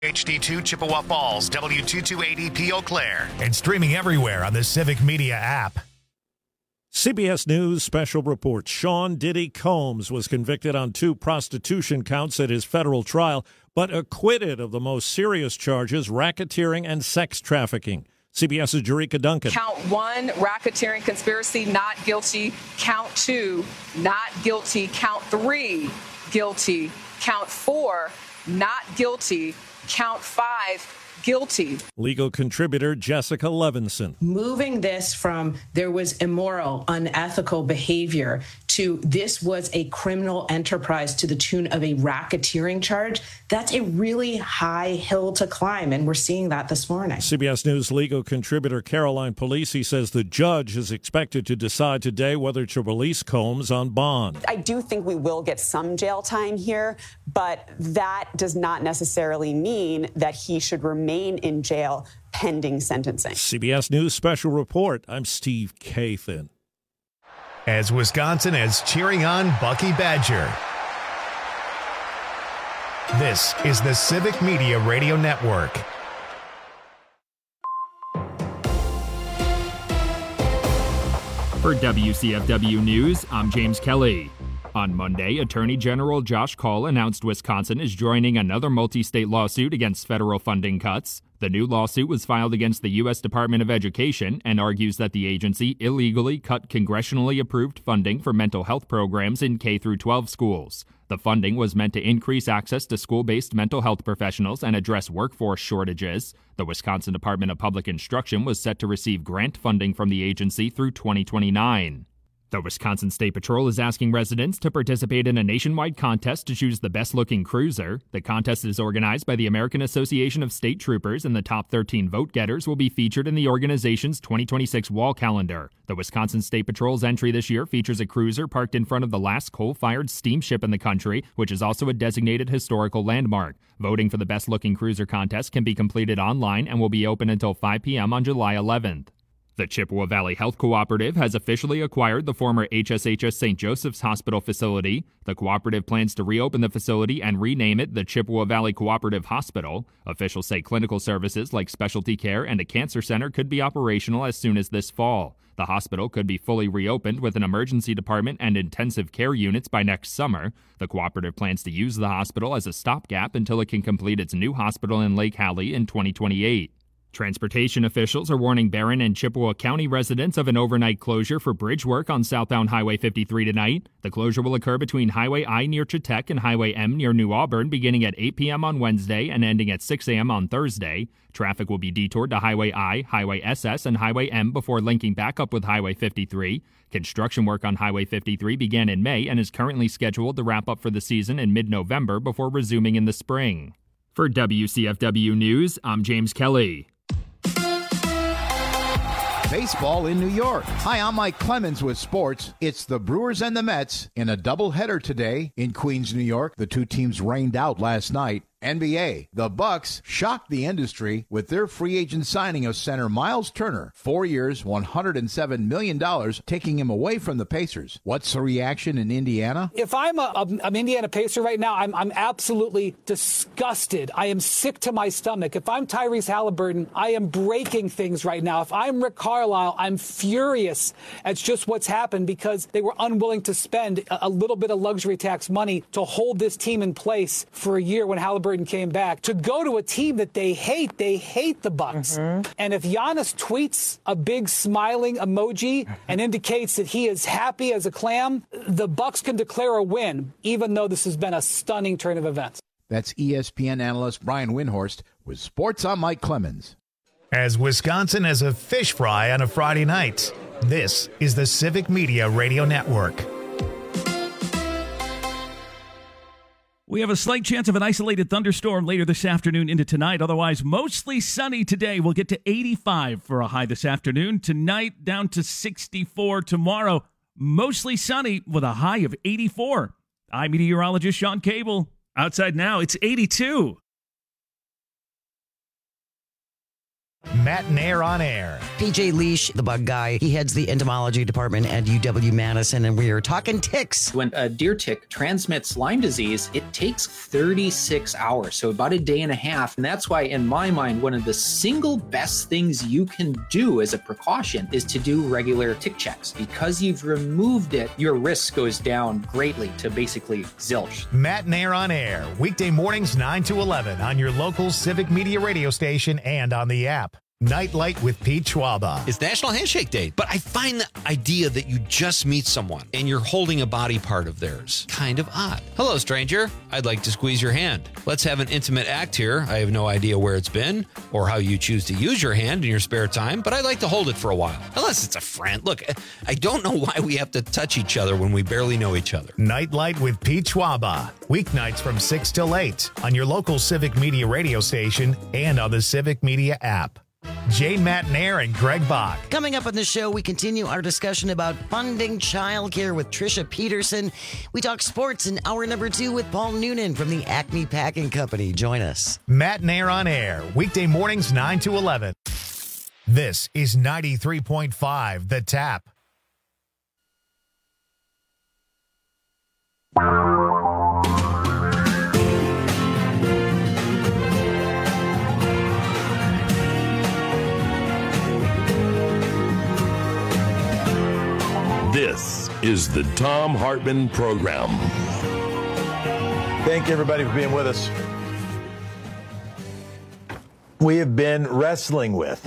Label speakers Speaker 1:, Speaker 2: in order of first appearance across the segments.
Speaker 1: HD2 Chippewa Falls, W228EP Eau Claire, and streaming everywhere on the Civic Media app.
Speaker 2: CBS News special report. Sean Diddy Combs was convicted on 2 prostitution counts at his federal trial, but acquitted of the most serious charges, racketeering and sex trafficking. CBS's Jerika Duncan.
Speaker 3: Count 1, racketeering conspiracy, not guilty. Count 2, not guilty. Count 3, guilty. Count 4, not guilty. Count 5, guilty.
Speaker 2: Legal contributor Jessica Levinson.
Speaker 4: Moving this from there was immoral, unethical behavior to this was a criminal enterprise to the tune of a racketeering charge, that's a really high hill to climb, and we're seeing that this morning.
Speaker 2: CBS News legal contributor Caroline Polisi says the judge is expected to decide today whether to release Combs on bond.
Speaker 5: I do think we will get some jail time here, but that does not necessarily mean that he should remain in jail pending sentencing.
Speaker 2: CBS News special report. I'm Steve Kathan.
Speaker 1: As Wisconsin is cheering on Bucky Badger. This is the Civic Media Radio Network.
Speaker 6: For WCFW News, I'm James Kelly. On Monday, Attorney General Josh Kaul announced Wisconsin is joining another multi-state lawsuit against federal funding cuts. The new lawsuit was filed against the U.S. Department of Education and argues that the agency illegally cut congressionally approved funding for mental health programs in K-12 schools. The funding was meant to increase access to school-based mental health professionals and address workforce shortages. The Wisconsin Department of Public Instruction was set to receive grant funding from the agency through 2029. The Wisconsin State Patrol is asking residents to participate in a nationwide contest to choose the best-looking cruiser. The contest is organized by the American Association of State Troopers, and the top 13 vote-getters will be featured in the organization's 2026 wall calendar. The Wisconsin State Patrol's entry this year features a cruiser parked in front of the last coal-fired steamship in the country, which is also a designated historical landmark. Voting for the best-looking cruiser contest can be completed online and will be open until 5 p.m. on July 11th. The Chippewa Valley Health Cooperative has officially acquired the former HSHS St. Joseph's Hospital facility. The cooperative plans to reopen the facility and rename it the Chippewa Valley Cooperative Hospital. Officials say clinical services like specialty care and a cancer center could be operational as soon as this fall. The hospital could be fully reopened with an emergency department and intensive care units by next summer. The cooperative plans to use the hospital as a stopgap until it can complete its new hospital in Lake Hallie in 2028. Transportation officials are warning Barron and Chippewa County residents of an overnight closure for bridge work on southbound Highway 53 tonight. The closure will occur between Highway I near Chetek and Highway M near New Auburn beginning at 8 p.m. on Wednesday and ending at 6 a.m. on Thursday. Traffic will be detoured to Highway I, Highway SS, and Highway M before linking back up with Highway 53. Construction work on Highway 53 began in May and is currently scheduled to wrap up for the season in mid-November before resuming in the spring. For WCFW News, I'm James Kelly.
Speaker 7: Baseball in New York. Hi, I'm Mike Clemens with sports. It's the Brewers and the Mets in a doubleheader today in Queens, New York. The two teams rained out last night. NBA. The Bucks shocked the industry with their free agent signing of center Miles Turner. 4 years, $107 million, taking him away from the Pacers. What's the reaction in Indiana?
Speaker 8: If I'm an Indiana Pacer right now, I'm absolutely disgusted. I am sick to my stomach. If I'm Tyrese Halliburton, I am breaking things right now. If I'm Rick Carlisle, I'm furious at just what's happened because they were unwilling to spend a little bit of luxury tax money to hold this team in place for a year when Halliburton came back, to go to a team that they hate the Bucks. And if Giannis tweets a big smiling emoji and indicates that he is happy as a clam, the Bucks can declare a win, even though this has been a stunning turn of events.
Speaker 7: That's ESPN analyst Brian Windhorst with sports. I'm Mike Clemens.
Speaker 1: As Wisconsin has a fish fry on a Friday night, this is the Civic Media Radio Network.
Speaker 9: We have a slight chance of an isolated thunderstorm later this afternoon into tonight. Otherwise, mostly sunny today. We'll get to 85 for a high this afternoon. Tonight, down to 64. Tomorrow, mostly sunny with a high of 84. I'm meteorologist Sean Cable. Outside now, it's 82.
Speaker 1: Matt Nair on Air.
Speaker 10: PJ Leash, the bug guy, he heads the entomology department at UW-Madison, and we are talking ticks.
Speaker 11: When a deer tick transmits Lyme disease, it takes 36 hours, so about a day and a half. And that's why, in my mind, one of the single best things you can do as a precaution is to do regular tick checks. Because you've removed it, your risk goes down greatly to basically zilch.
Speaker 1: Matt Nair on Air, weekday mornings 9 to 11 on your local Civic Media radio station and on the app. Nightlight with Pete Schwaba.
Speaker 12: It's National Handshake Day, but I find the idea that you just meet someone and you're holding a body part of theirs kind of odd. Hello, stranger. I'd like to squeeze your hand. Let's have an intimate act here. I have no idea where it's been or how you choose to use your hand in your spare time, but I'd like to hold it for a while. Unless it's a friend. Look, I don't know why we have to touch each other when we barely know each other.
Speaker 1: Nightlight with Pete Schwaba. Weeknights from 6 till 8 on your local Civic Media radio station and on the Civic Media app. Jane Matt Nair and Greg Bach.
Speaker 10: Coming up on the show, we continue our discussion about funding childcare with Trisha Peterson. We talk sports in hour number 2 with Paul Noonan from the Acme Packing Company. Join us.
Speaker 1: Matt Nair on Air, weekday mornings 9 to 11. This is 93.5 The Tap.
Speaker 13: This is the Thom Hartmann Program.
Speaker 14: Thank you, everybody, for being with us. We have been wrestling with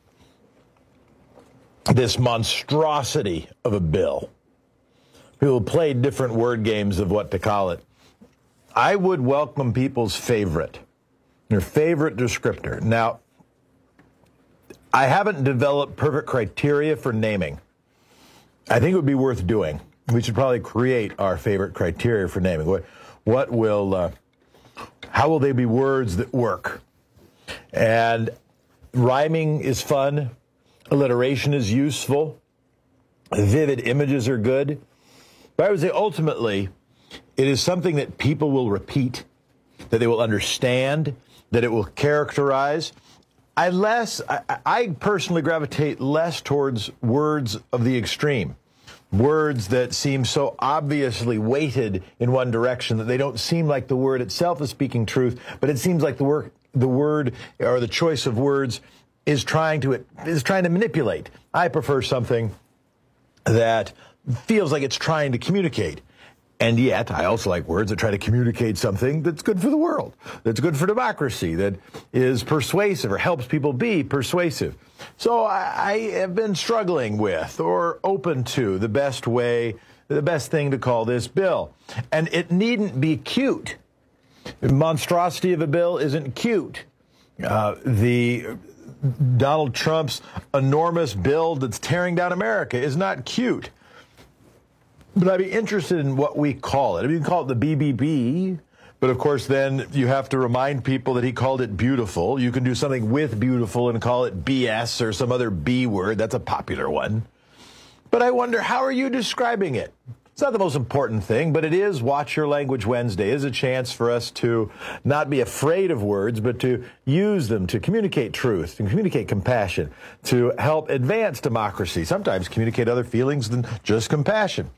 Speaker 14: this monstrosity of a bill. People play different word games of what to call it. I would welcome people's favorite, their favorite descriptor. Now, I haven't developed perfect criteria for naming. I think it would be worth doing. We should probably create our favorite criteria for naming. How will they be words that work? And rhyming is fun. Alliteration is useful. Vivid images are good. But I would say ultimately, it is something that people will repeat, that they will understand, that it will characterize. I personally gravitate less towards words of the extreme, words that seem so obviously weighted in one direction that they don't seem like the word itself is speaking truth, but it seems like the word or the choice of words is trying to manipulate. I prefer something that feels like it's trying to communicate. And yet, I also like words that try to communicate something that's good for the world, that's good for democracy, that is persuasive or helps people be persuasive. So I have been struggling with or open to the best thing to call this bill. And it needn't be cute. The monstrosity of a bill isn't cute. The Donald Trump's enormous bill that's tearing down America is not cute. But I'd be interested in what we call it. You can call it the BBB, but of course then you have to remind people that he called it beautiful. You can do something with beautiful and call it BS or some other B word. That's a popular one. But I wonder, how are you describing it? It's not the most important thing, but it is Watch Your Language Wednesday. It is a chance for us to not be afraid of words, but to use them to communicate truth, to communicate compassion, to help advance democracy, sometimes communicate other feelings than just compassion.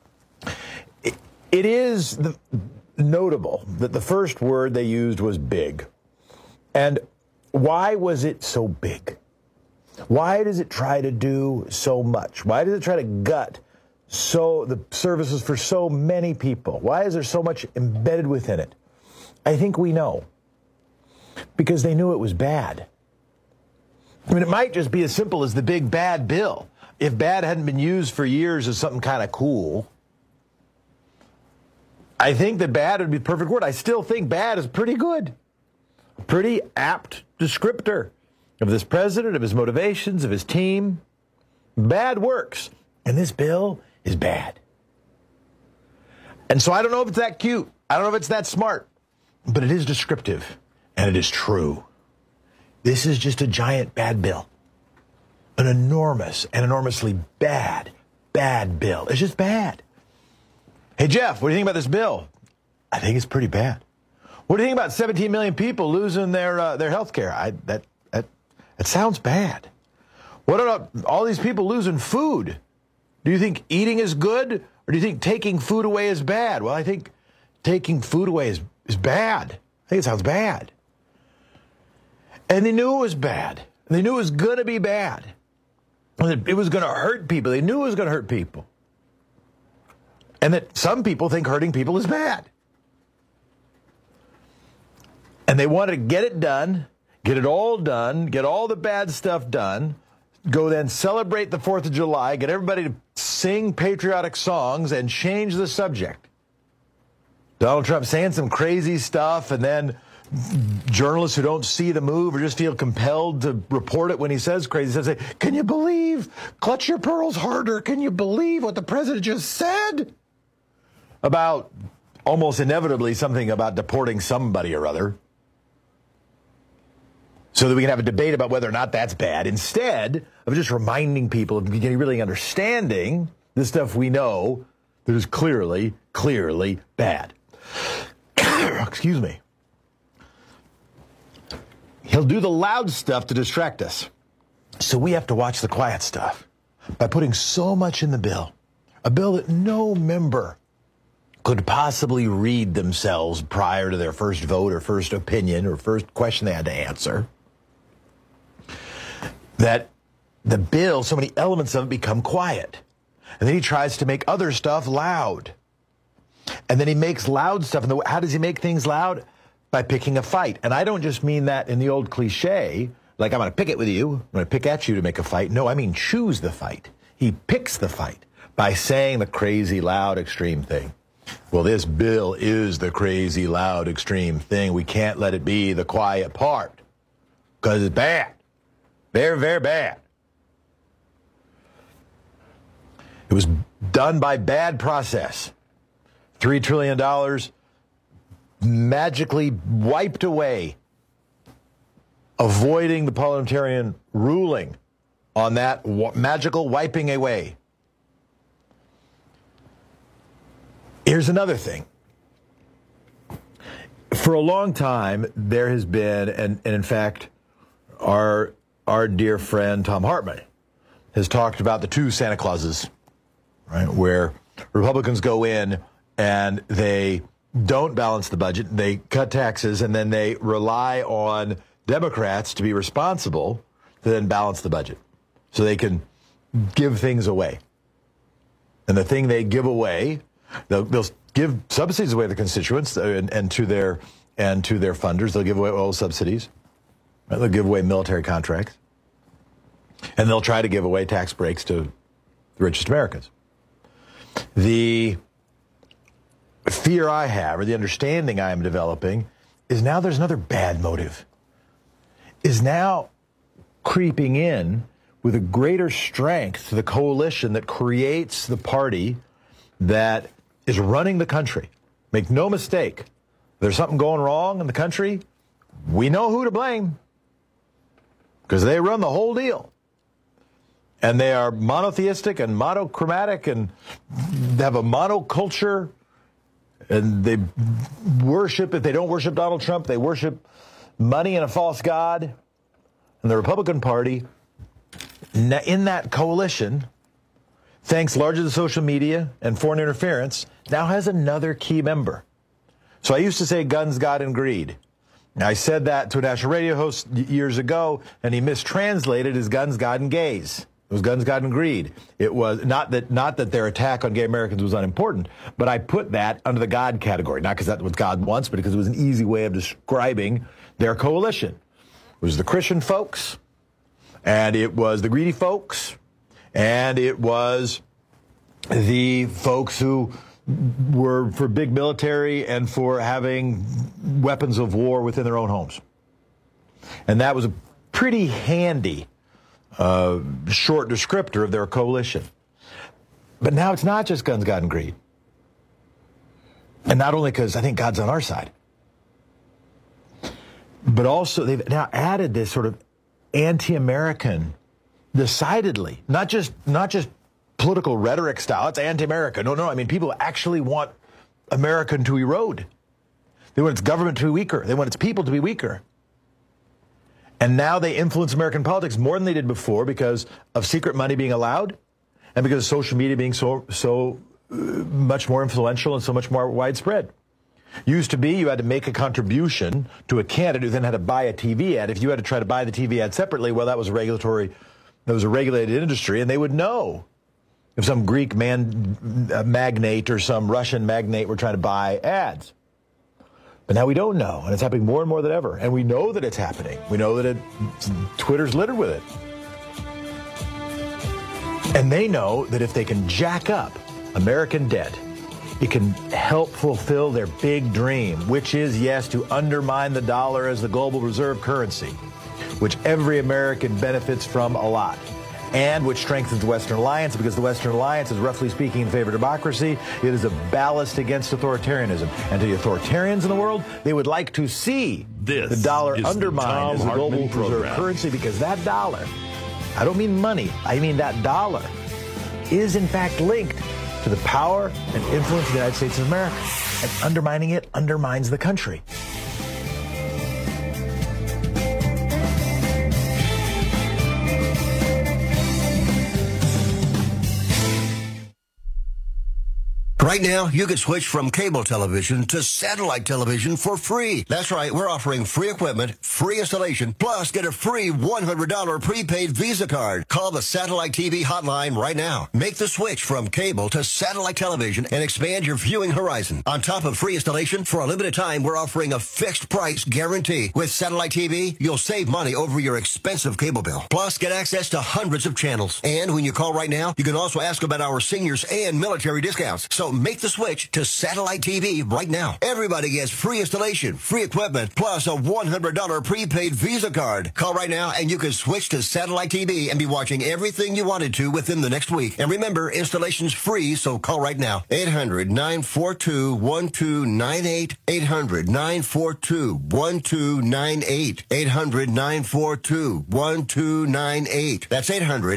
Speaker 14: It is notable that the first word they used was big. And why was it so big? Why does it try to do so much? Why does it try to gut the services for so many people? Why is there so much embedded within it? I think we know. Because they knew it was bad. I mean, it might just be as simple as the big bad bill. If bad hadn't been used for years as something kind of cool, I think that bad would be the perfect word. I still think bad is pretty good. A pretty apt descriptor of this president, of his motivations, of his team. Bad works. And this bill is bad. And so I don't know if it's that cute. I don't know if it's that smart. But it is descriptive. And it is true. This is just a giant bad bill. An enormous and enormously bad bill. It's just bad. Hey, Jeff, what do you think about this bill? I think it's pretty bad. What do you think about 17 million people losing their health care? That It sounds bad. What about all these people losing food? Do you think eating is good, or do you think taking food away is bad? Well, I think taking food away is bad. I think it sounds bad. And they knew it was bad. They knew it was going to be bad. It was going to hurt people. They knew it was going to hurt people. And that some people think hurting people is bad. And they wanted to get it done, get it all done, get all the bad stuff done, go then celebrate the 4th of July, get everybody to sing patriotic songs and change the subject. Donald Trump saying some crazy stuff, and then journalists who don't see the move or just feel compelled to report it when he says crazy stuff say, can you believe? Clutch your pearls harder. Can you believe what the president just said? About almost inevitably something about deporting somebody or other. So that we can have a debate about whether or not that's bad, instead of just reminding people of really understanding the stuff we know that is clearly bad. Excuse me. He'll do the loud stuff to distract us. So we have to watch the quiet stuff by putting so much in the bill, a bill that no member could possibly read themselves prior to their first vote or first opinion or first question they had to answer. That the bill, so many elements of it become quiet. And then he tries to make other stuff loud. And then he makes loud stuff. And how does he make things loud? By picking a fight. And I don't just mean that in the old cliche, like I'm going to pick it with you, I'm going to pick at you to make a fight. No, I mean choose the fight. He picks the fight by saying the crazy, loud, extreme thing. Well, this bill is the crazy, loud, extreme thing. We can't let it be the quiet part because it's bad. Very, very bad. It was done by bad process. $3 trillion magically wiped away, avoiding the parliamentarian ruling on that magical wiping away. Here's another thing. For a long time, there has been, and in fact, our dear friend Thom Hartmann has talked about the two Santa Clauses, right? Where Republicans go in and they don't balance the budget, they cut taxes, and then they rely on Democrats to be responsible to then balance the budget so they can give things away. And the thing they give away, they'll give subsidies away to the constituents and to their funders. They'll give away oil subsidies. They'll give away military contracts. And they'll try to give away tax breaks to the richest Americans. The fear I have, or the understanding I am developing, is now there's another bad motive. Is now creeping in with a greater strength to the coalition that creates the party that is running the country. Make no mistake, if there's something going wrong in the country, we know who to blame. Because they run the whole deal. And they are monotheistic and monochromatic and they have a monoculture. And they worship, if they don't worship Donald Trump, they worship money and a false god. And the Republican Party, in that coalition, thanks largely to social media and foreign interference, now has another key member. So I used to say guns, God, and greed. I said that to a national radio host years ago, and he mistranslated as guns, God, and gays. It was guns, God, and greed. It was not that their attack on gay Americans was unimportant, but I put that under the God category, not because that's what God wants, but because it was an easy way of describing their coalition. It was the Christian folks, and it was the greedy folks, and it was the folks who were for big military and for having weapons of war within their own homes. And that was a pretty handy short descriptor of their coalition. But now it's not just guns, God, and greed. And not only because I think God's on our side, but also they've now added this sort of anti-American, decidedly, not just political rhetoric style. It's anti-American. No. I mean, people actually want America to erode. They want its government to be weaker. They want its people to be weaker. And now they influence American politics more than they did before because of secret money being allowed and because of social media being so much more influential and so much more widespread. Used to be you had to make a contribution to a candidate who then had to buy a TV ad. If you had to try to buy the TV ad separately, well, that was a regulated industry, and they would know if some Greek magnate or some Russian magnate were trying to buy ads. But now we don't know, and it's happening more and more than ever. And we know that it's happening. We know that Twitter's littered with it. And they know that if they can jack up American debt, it can help fulfill their big dream, which is, yes, to undermine the dollar as the global reserve currency, which every American benefits from a lot, and which strengthens the Western Alliance, because the Western Alliance is, roughly speaking, in favor of democracy. It is a ballast against authoritarianism. And to the authoritarians in the world, they would like to see the dollar undermined as the global reserve currency, because that dollar, I don't mean money, I mean that dollar, is in fact linked to the power and influence of the United States of America. And undermining it undermines the country.
Speaker 15: Right now, you can switch from cable television to satellite television for free. That's right, we're offering free equipment, free installation, plus get a free $100 prepaid Visa card. Call the Satellite TV hotline right now. Make the switch from cable to satellite television and expand your viewing horizon. On top of free installation, for a limited time, we're offering a fixed price guarantee. With Satellite TV, you'll save money over your expensive cable bill. Plus, get access to hundreds of channels. And when you call right now, you can also ask about our seniors and military discounts. So make the switch to Satellite TV right now. Everybody gets free installation, free equipment, plus a $100 prepaid Visa card. Call right now and you can switch to Satellite TV and be watching everything you wanted to within the next week. And remember, installation's free, so call right now. 800-942-1298. 800-942-1298. 800-942-1298. That's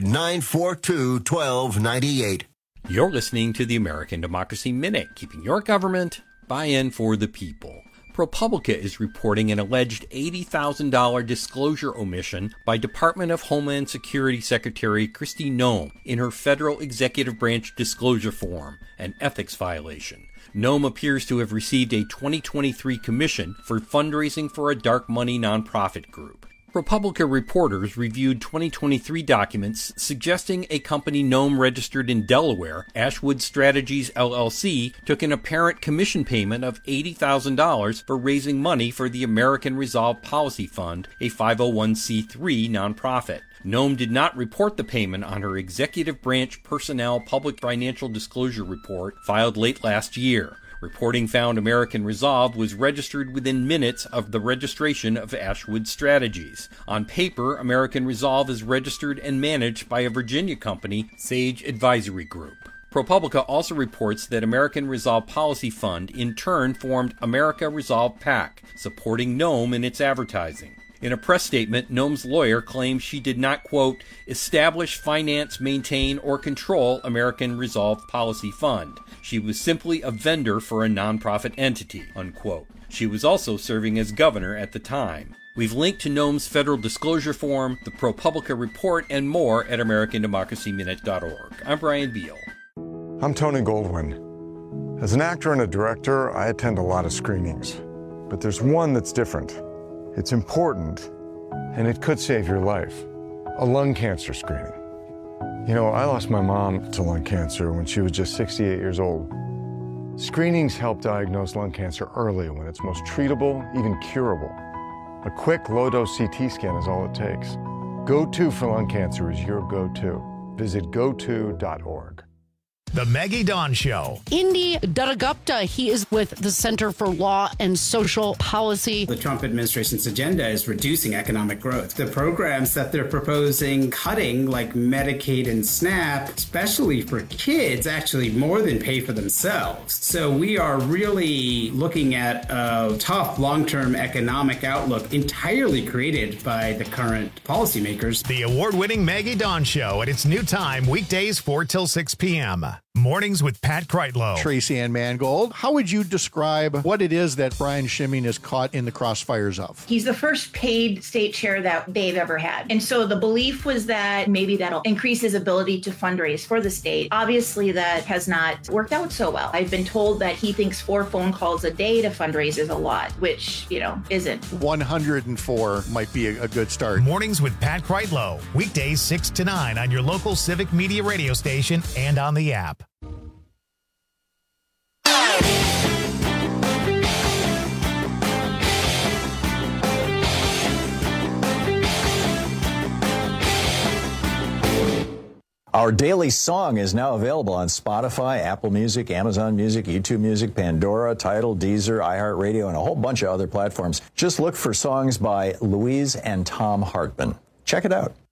Speaker 15: 800-942-1298.
Speaker 16: You're listening to the American Democracy Minute, keeping your government buy-in for the people. ProPublica is reporting an alleged $80,000 disclosure omission by Department of Homeland Security Secretary Kristi Noem in her federal executive branch disclosure form, an ethics violation. Noem appears to have received a 2023 commission for fundraising for a dark money nonprofit group. ProPublica reporters reviewed 2023 documents suggesting a company Noem registered in Delaware, Ashwood Strategies LLC, took an apparent commission payment of $80,000 for raising money for the American Resolve Policy Fund, a 501c3 nonprofit. Noem did not report the payment on her executive branch personnel public financial disclosure report filed late last year. Reporting found American Resolve was registered within minutes of the registration of Ashwood Strategies. On paper, American Resolve is registered and managed by a Virginia company, Sage Advisory Group. ProPublica also reports that American Resolve Policy Fund in turn formed America Resolve PAC, supporting Noem in its advertising. In a press statement, Noem's lawyer claims she did not, quote, establish, finance, maintain, or control American Resolve Policy Fund. She was simply a vendor for a nonprofit entity, unquote. She was also serving as governor at the time. We've linked to Noem's federal disclosure form, the ProPublica report, and more at AmericanDemocracyMinute.org. I'm Brian Beal.
Speaker 17: I'm Tony Goldwyn. As an actor and a director, I attend a lot of screenings. But there's one that's different. It's important, and it could save your life. A lung cancer screening. You know, I lost my mom to lung cancer when she was just 68 years old. Screenings help diagnose lung cancer early when it's most treatable, even curable. A quick, low-dose CT scan is all it takes. Go-To for lung cancer is your go-to. Visit goto.org.
Speaker 1: The Maggie Dawn Show.
Speaker 18: Indy Dattagupta, he is with the Center for Law and Social Policy.
Speaker 19: The Trump administration's agenda is reducing economic growth. The programs that they're proposing cutting, like Medicaid and SNAP, especially for kids, actually more than pay for themselves. So we are really looking at a tough long-term economic outlook entirely created by the current policymakers.
Speaker 1: The award-winning Maggie Dawn Show at its new time, weekdays 4 till 6 p.m. Mornings with Pat Kreitlow.
Speaker 20: Tracy Ann Mangold, how would you describe what it is that Brian Schimming is caught in the crossfires of?
Speaker 21: He's the first paid state chair that they've ever had. And so the belief was that maybe that'll increase his ability to fundraise for the state. Obviously, that has not worked out so well. I've been told that he thinks 4 phone calls a day to fundraise is a lot, which, isn't.
Speaker 20: 104 might be a good start.
Speaker 1: Mornings with Pat Kreitlow. Weekdays 6 to 9 on your local Civic Media radio station and on the app.
Speaker 22: Our daily song is now available on Spotify, Apple Music, Amazon Music, YouTube Music, Pandora, Tidal, Deezer, iHeartRadio, and a whole bunch of other platforms. Just look for songs by Louise and Tom Hartman. Check it out.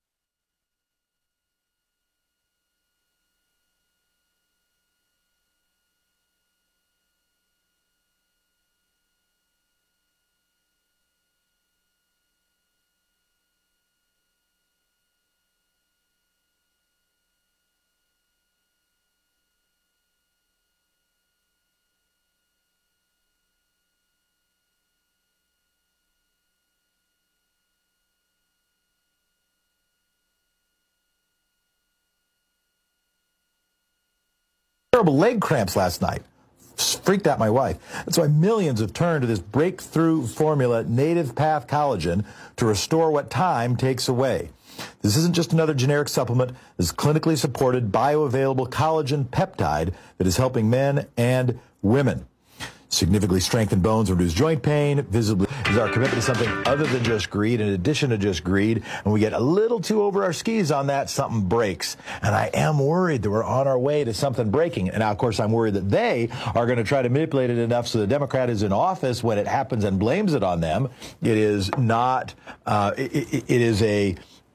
Speaker 23: Terrible leg cramps last night. Freaked out my wife. That's why millions have turned to this breakthrough formula, Native Path Collagen, to restore what time takes away. This isn't just another generic supplement. This is clinically supported, bioavailable collagen peptide that is helping men and women significantly strengthen bones, reduce joint pain. Visibly is our commitment to something other than just greed, in addition to just greed. And we get a little too over our skis on that, something breaks. And I am worried that we're on our way to something breaking. And now, of course, I'm worried that they are going to try to manipulate it enough so the Democrat is in office when it happens and blames it on them. It is not, it is a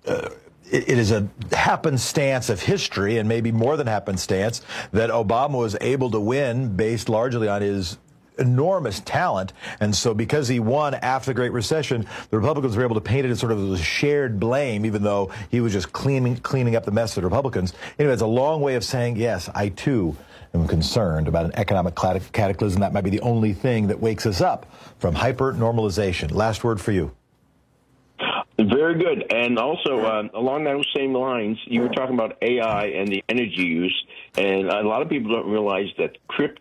Speaker 23: happenstance of history, and maybe more than happenstance, that Obama was able to win based largely on his enormous talent. And so because he won after the Great Recession, the Republicans were able to paint it as sort of a shared blame, even though he was just cleaning up the mess of the Republicans. Anyway, it's a long way of saying, yes, I too am concerned about an economic cataclysm. That might be the only thing that wakes us up from hyper-normalization. Last word for you.
Speaker 24: Very good. And also, along those same lines, you were talking about AI and the energy use. And a lot of people don't realize that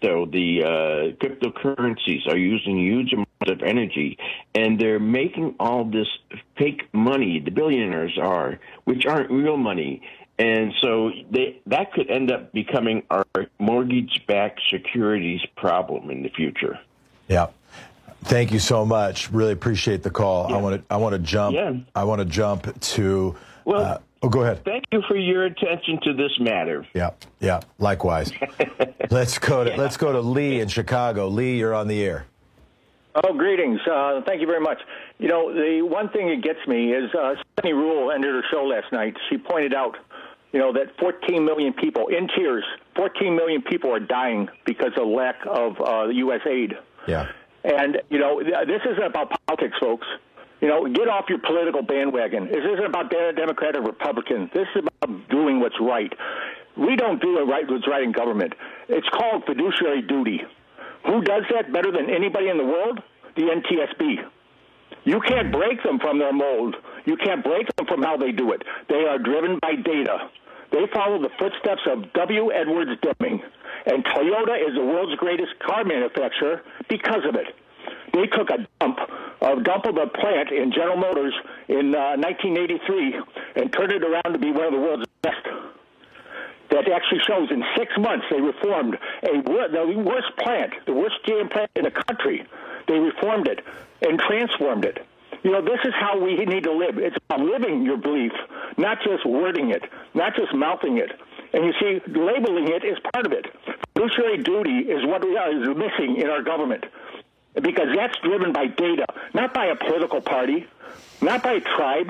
Speaker 24: the cryptocurrencies are using huge amounts of energy. And they're making all this fake money, the billionaires are, which aren't real money. And so that could end up becoming our mortgage-backed securities problem in the future.
Speaker 23: Yeah. Thank you so much. Really appreciate the call. Yeah. I want to jump. Yeah. I want to jump to.
Speaker 24: Well,
Speaker 23: go ahead.
Speaker 24: Thank you for your attention to this matter.
Speaker 23: Yeah. Likewise. Let's go to Lee in Chicago. Lee, you're on the air.
Speaker 25: Oh, greetings. Thank you very much. The one thing that gets me is Stephanie Ruhle ended her show last night. She pointed out, that 14 million people in tears. 14 million people are dying because of lack of U.S. aid.
Speaker 23: Yeah.
Speaker 25: And, this isn't about politics, folks. Get off your political bandwagon. This isn't about Democrat or Republican. This is about doing what's right. We don't do what's right in government. It's called fiduciary duty. Who does that better than anybody in the world? The NTSB. You can't break them from their mold. You can't break them from how they do it. They are driven by data. They follow the footsteps of W. Edwards Deming. And Toyota is the world's greatest car manufacturer because of it. They took a dump of the plant in General Motors in 1983 and turned it around to be one of the world's best. That actually shows in 6 months they reformed the worst plant, the worst GM plant in the country. They reformed it and transformed it. This is how we need to live. It's about living your belief, not just wording it, not just mouthing it. And you see, labeling it is part of it. Fiduciary duty is what is missing in our government, because that's driven by data, not by a political party, not by a tribe.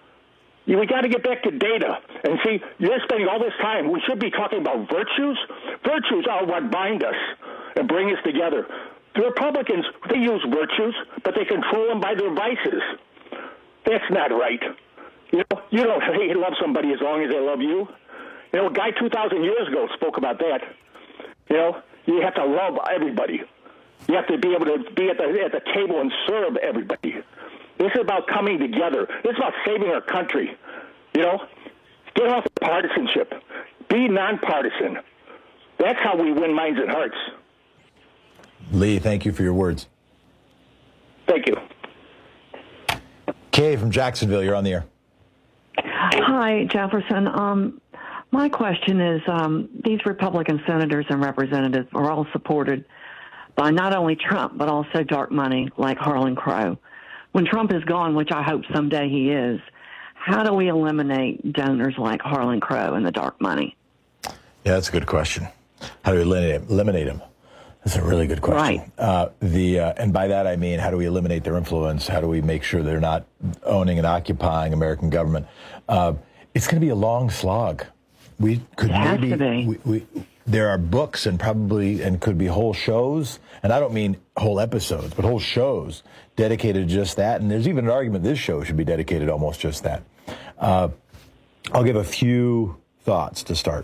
Speaker 25: We got to get back to data. And see, you're spending all this time. We should be talking about virtues. Virtues are what bind us and bring us together. The Republicans, they use virtues, but they control them by their vices. That's not right. You don't love somebody as long as they love you. A guy 2,000 years ago spoke about that. You know, you have to love everybody. You have to be able to be at the table and serve everybody. This is about coming together. This is about saving our country. You know, get off the partisanship. Be nonpartisan. That's how we win minds and hearts.
Speaker 23: Lee, thank you for your words.
Speaker 25: Thank you.
Speaker 23: Kay from Jacksonville, you're on the air.
Speaker 2: Hi, Jefferson. My question is, these Republican senators and representatives are all supported by not only Trump, but also dark money like Harlan Crow. When Trump is gone, which I hope someday he is, how do we eliminate donors like Harlan Crow and the dark money?
Speaker 23: Yeah, that's a good question. How do we eliminate them? That's a really good question.
Speaker 2: Right.
Speaker 23: And by that I mean, how do we eliminate their influence? How do we make sure they're not owning and occupying American government? It's going to be a long slog. We could there are books and could be whole shows, and I don't mean whole episodes, but whole shows dedicated to just that. And there's even an argument this show should be dedicated almost just that. I'll give a few thoughts to start.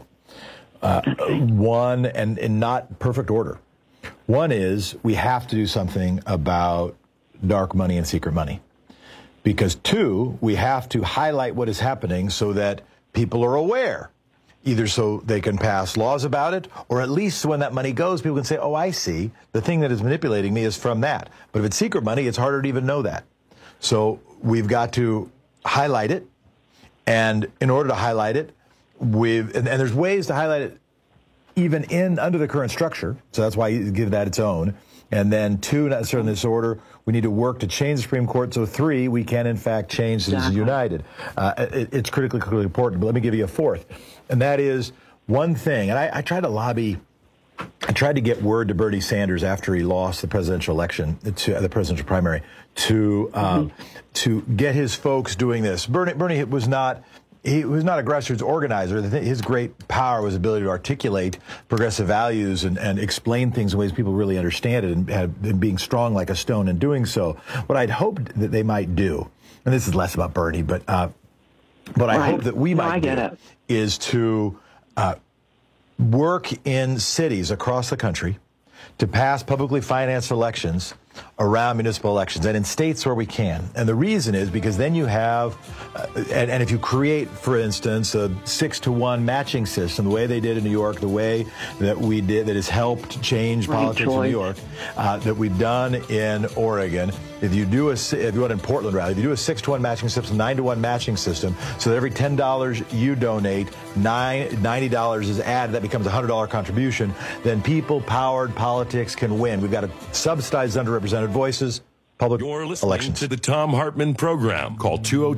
Speaker 23: One, and in not perfect order. One is we have to do something about dark money and secret money. Because two, we have to highlight what is happening so that people are aware, either so they can pass laws about it, or at least when that money goes, people can say, oh, I see, the thing that is manipulating me is from that. But if it's secret money, it's harder to even know that. So we've got to highlight it. And in order to highlight it, and there's ways to highlight it even under the current structure. So that's why you give that its own. And then two, not necessarily in this order, we need to work to change the Supreme Court. So three, we can in fact change Citizens United. It's critically important. But let me give you a fourth. And that is one thing. And I tried to lobby. I tried to get word to Bernie Sanders after he lost the presidential election, the presidential primary, to get his folks doing this. Bernie was not. He was not a grassroots organizer. His great power was ability to articulate progressive values and explain things in ways people really understand it, and being strong like a stone in doing so. What I'd hoped that they might do, and this is less about Bernie, but I hope that we might do is to work in cities across the country to pass publicly financed elections around municipal elections, and in states where we can. And the reason is because then you have, and if you create, for instance, a 6-to-1 matching system, the way they did in New York, the way that we did, that has helped change politics in New York, that we've done in Oregon. If you do in Portland, rather, if you do a 6-to-1 matching system, 9-to-1 matching system, so that every $10 you donate, $90 is added, that becomes a $100 contribution, then people-powered politics can win. We've got to subsidize underrepresented voices, public
Speaker 13: You're listening
Speaker 23: elections.
Speaker 13: To the Tom Hartman Program. Call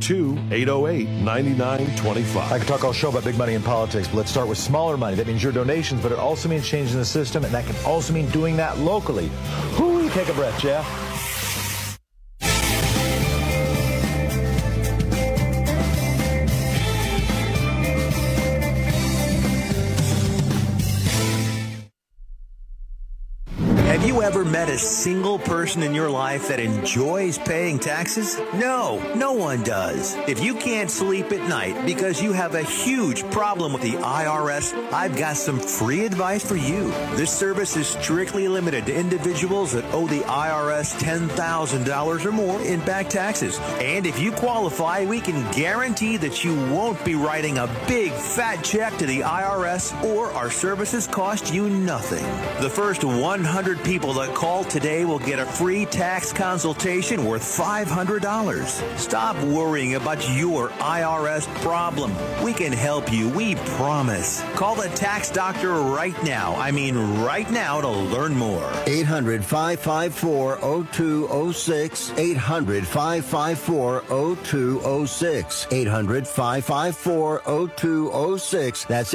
Speaker 13: 202-808-9925.
Speaker 23: I could talk all show about big money in politics, but let's start with smaller money. That means your donations, but it also means changing the system, and that can also mean doing that locally. Whoo, take a breath, Jeff.
Speaker 3: Have you ever met a single person in your life that enjoys paying taxes? No, no one does. If you can't sleep at night because you have a huge problem with the IRS, I've got some free advice for you. This service is strictly limited to individuals that owe the IRS $10,000 or more in back taxes. And if you qualify, we can guarantee that you won't be writing a big fat check to the IRS, or our services cost you nothing. The first 100 people that call today will get a free tax consultation worth $500. Stop worrying about your IRS problem. We can help you, we promise. Call the tax doctor right now. I mean right now, to learn more.
Speaker 15: 800-554-0206. 800-554-0206. 800-554-0206. That's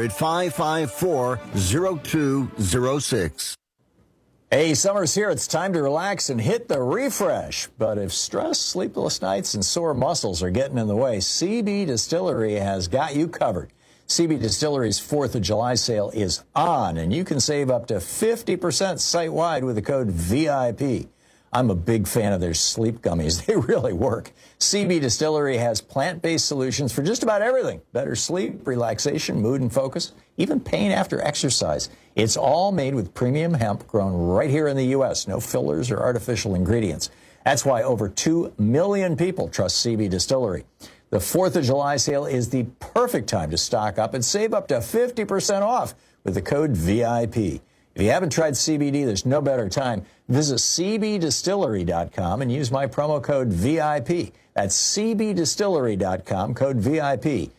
Speaker 15: 800-554-0206.
Speaker 22: Hey, summer's here. It's time to relax and hit the refresh. But if stress, sleepless nights, and sore muscles are getting in the way, CB Distillery has got you covered. CB Distillery's 4th of July sale is on, and you can save up to 50% site-wide with the code VIP. I'm a big fan of their sleep gummies. They really work. CB Distillery has plant-based solutions for just about everything. Better sleep, relaxation, mood and focus, even pain after exercise. It's all made with premium hemp grown right here in the U.S. No fillers or artificial ingredients. That's why over 2 million people trust CB Distillery. The 4th of July sale is the perfect time to stock up and save up to 50% off with the code VIP. If you haven't tried CBD, there's no better time. Visit cbdistillery.com and use my promo code VIP. That's cbdistillery.com, code VIP.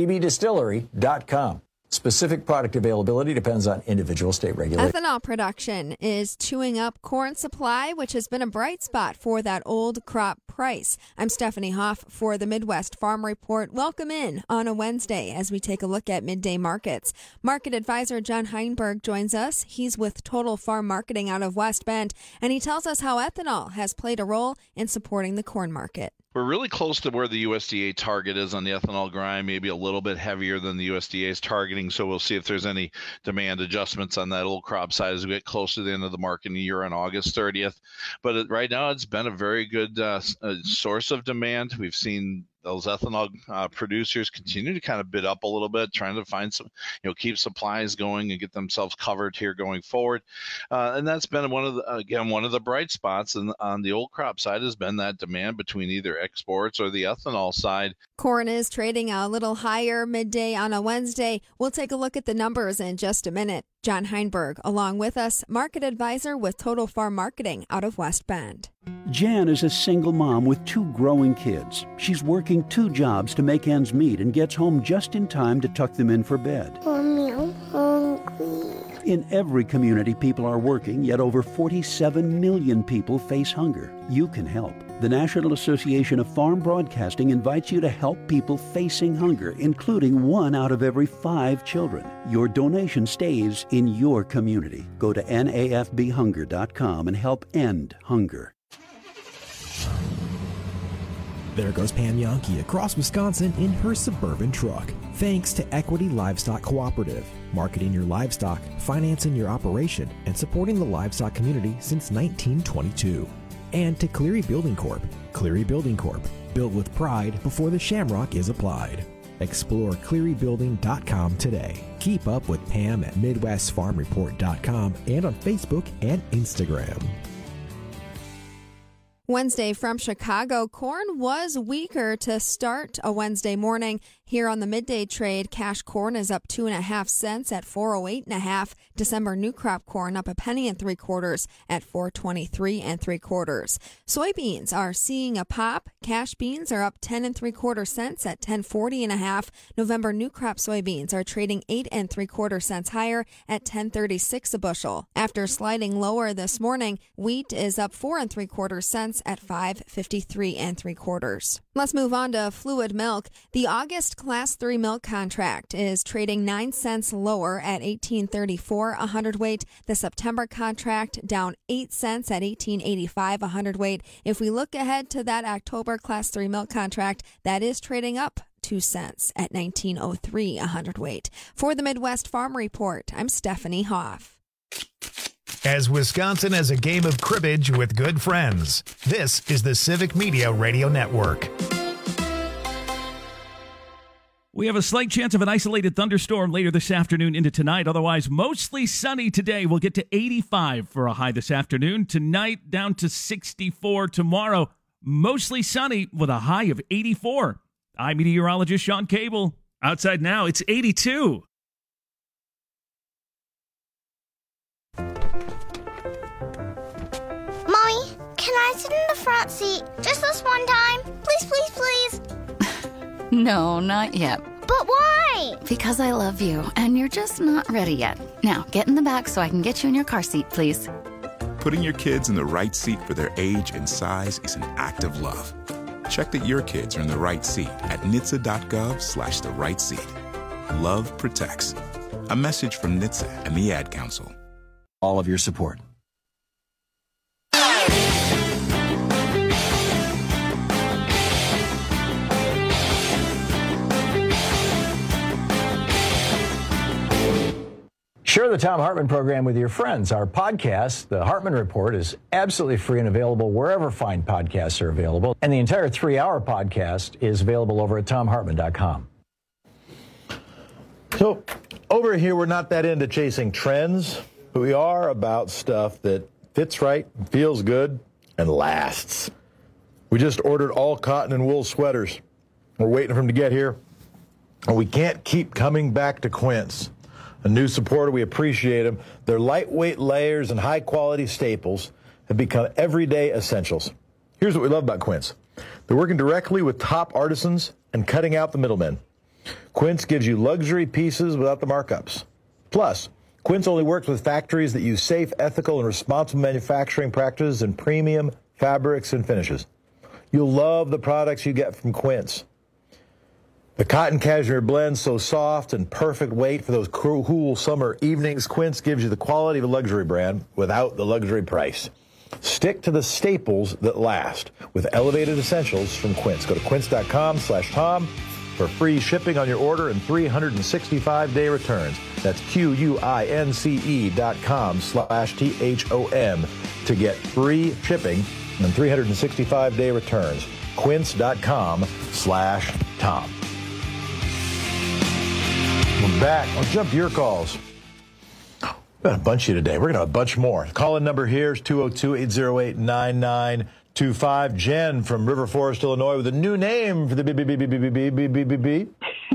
Speaker 22: cbdistillery.com. Specific product availability depends on individual state regulations.
Speaker 4: Ethanol production is chewing up corn supply, which has been a bright spot for that old crop price. I'm Stephanie Hoff for the Midwest Farm Report. Welcome in on a Wednesday as we take a look at midday markets. Market advisor John Heinberg joins us. He's with Total Farm Marketing out of West Bend, and he tells us how ethanol has played a role in supporting the corn market.
Speaker 5: We're really close to where the USDA target is on the ethanol grind, maybe a little bit heavier than the USDA is targeting. So we'll see if there's any demand adjustments on that old crop side as we get close to the end of the marketing year on August 30th. But right now, it's been a very good source of demand. We've seen those ethanol producers continue to kind of bid up a little bit, trying to find some, keep supplies going and get themselves covered here going forward. And that's been one of the bright spots on the old crop side has been that demand between either exports or the ethanol side.
Speaker 4: Corn is trading a little higher midday on a Wednesday. We'll take a look at the numbers in just a minute. John Heinberg, along with us, market advisor with Total Farm Marketing out of West Bend.
Speaker 6: Jan is a single mom with 2 growing kids. She's working 2 jobs to make ends meet and gets home just in time to tuck them in for bed.
Speaker 7: Mommy, I'm hungry.
Speaker 6: In every community, people are working, yet over 47 million people face hunger. You can help. The National Association of Farm Broadcasting invites you to help people facing hunger, including 1 out of every 5 children. Your donation stays in your community. Go to nafbhunger.com and help end hunger.
Speaker 8: There goes Pam Yankee across Wisconsin in her Suburban truck. Thanks to Equity Livestock Cooperative, marketing your livestock, financing your operation, and supporting the livestock community since 1922. And to Cleary Building Corp. Cleary Building Corp. Built with pride before the shamrock is applied. Explore clearybuilding.com today. Keep up with Pam at MidwestFarmReport.com and on Facebook and Instagram.
Speaker 4: Wednesday from Chicago, corn was weaker to start a Wednesday morning. Here on the midday trade, cash corn is up 2.5 cents at 408.5. December new crop corn up 1 3/4 at 423 3/4. Soybeans are seeing a pop. Cash beans are up 10 3/4 cents at 1040.5. November new crop soybeans are trading 8 3/4 cents higher at 1036 a bushel. After sliding lower this morning, wheat is up 4 3/4 cents at 553 3/4. Let's move on to fluid milk. The August Class 3 milk contract is trading 9 cents lower at 18.34 a hundredweight. The September contract down 8 cents at 18.85 a hundredweight. If we look ahead to that October Class 3 milk contract, that is trading up 2 cents at 19.03 a hundredweight. For the Midwest Farm Report, I'm Stephanie Hoff.
Speaker 1: As Wisconsin has a game of cribbage with good friends, this is the Civic Media Radio Network.
Speaker 9: We have a slight chance of an isolated thunderstorm later this afternoon into tonight. Otherwise, mostly sunny today. We'll get to 85 for a high this afternoon. Tonight, down to 64. Tomorrow, mostly sunny with a high of 84. I'm meteorologist Sean Cable. Outside now, it's 82.
Speaker 7: Mommy, can I sit in the front seat just this one time? Please, please, please.
Speaker 26: No, not yet.
Speaker 7: But why?
Speaker 26: Because I love you, and you're just not ready yet. Now, get in the back so I can get you in your car seat, please.
Speaker 27: Putting your kids in the right seat for their age and size is an act of love. Check that your kids are in the right seat at NHTSA.gov/the right seat. Love protects. A message from NHTSA and the Ad Council.
Speaker 22: All of your support. Share the Thom Hartmann program with your friends. Our podcast, The Hartmann Report, is absolutely free and available wherever fine podcasts are available. And the entire 3-hour podcast is available over at ThomHartmann.com.
Speaker 23: So over here, we're not that into chasing trends, but we are about stuff that fits right, feels good, and lasts. We just ordered all cotton and wool sweaters. We're waiting for them to get here. And we can't keep coming back to Quince. A new supporter, we appreciate them. Their lightweight layers and high-quality staples have become everyday essentials. Here's what we love about Quince. They're working directly with top artisans and cutting out the middlemen. Quince gives you luxury pieces without the markups. Plus, Quince only works with factories that use safe, ethical, and responsible manufacturing practices and premium fabrics and finishes. You'll love the products you get from Quince. The cotton cashmere blend, so soft and perfect weight for those cool summer evenings. Quince gives you the quality of a luxury brand without the luxury price. Stick to the staples that last with elevated essentials from Quince. Go to quince.com/Tom for free shipping on your order and 365-day returns. That's QUINCE.com/THOM to get free shipping and 365-day returns. Quince.com/Tom. We're back. I'll jump to your calls. We've got a bunch of you today. We're going to have a bunch more. Call-in number here is 202-808-9925. Jen from River Forest, Illinois, with a new name for the B.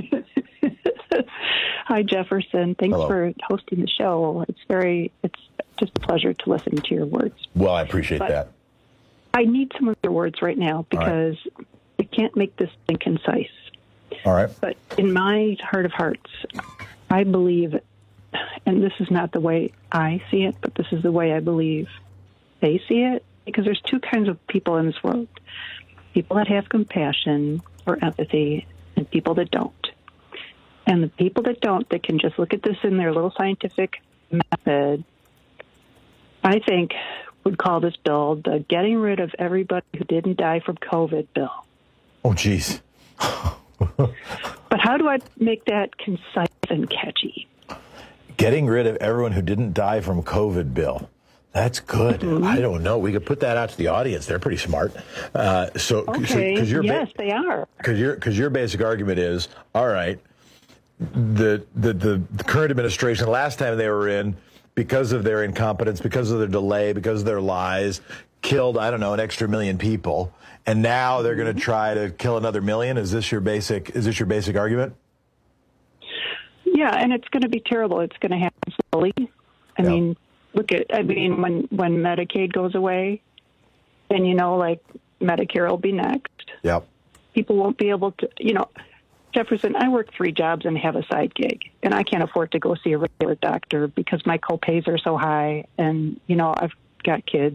Speaker 10: Hi, Jefferson. Thanks
Speaker 23: Hello.
Speaker 10: for hosting the show. It's just a pleasure to listen to your words.
Speaker 23: Well, I appreciate that.
Speaker 10: I need some of your words right now because I can't make this thing concise.
Speaker 23: All right.
Speaker 10: But in my heart of hearts, I believe, and this is not the way I see it, but this is the way I believe they see it, because there's two kinds of people in this world. People that have compassion or empathy and people that don't. And the people that don't, that can just look at this in their little scientific method, I think would call this bill the getting rid of everybody who didn't die from COVID bill.
Speaker 23: Oh, geez.
Speaker 10: But how do I make that concise and catchy?
Speaker 23: Getting rid of everyone who didn't die from COVID bill. That's good.
Speaker 10: Mm-hmm.
Speaker 23: I don't know. We could put that out to the audience. They're pretty smart.
Speaker 10: Okay. Yes, they are.
Speaker 23: Because your basic argument is, all right, the current administration, the last time they were in, because of their incompetence, because of their delay, because of their lies, killed, I don't know, an extra million people. And now they're going to try to kill another million. Is this your basic argument?
Speaker 10: Yeah, and it's going to be terrible. It's going to happen slowly. I mean, when Medicaid goes away, then, like Medicare will be next.
Speaker 23: Yep.
Speaker 10: People won't be able to, Jefferson, I work 3 jobs and have a side gig, and I can't afford to go see a regular doctor because my co-pays are so high, and, I've got kids.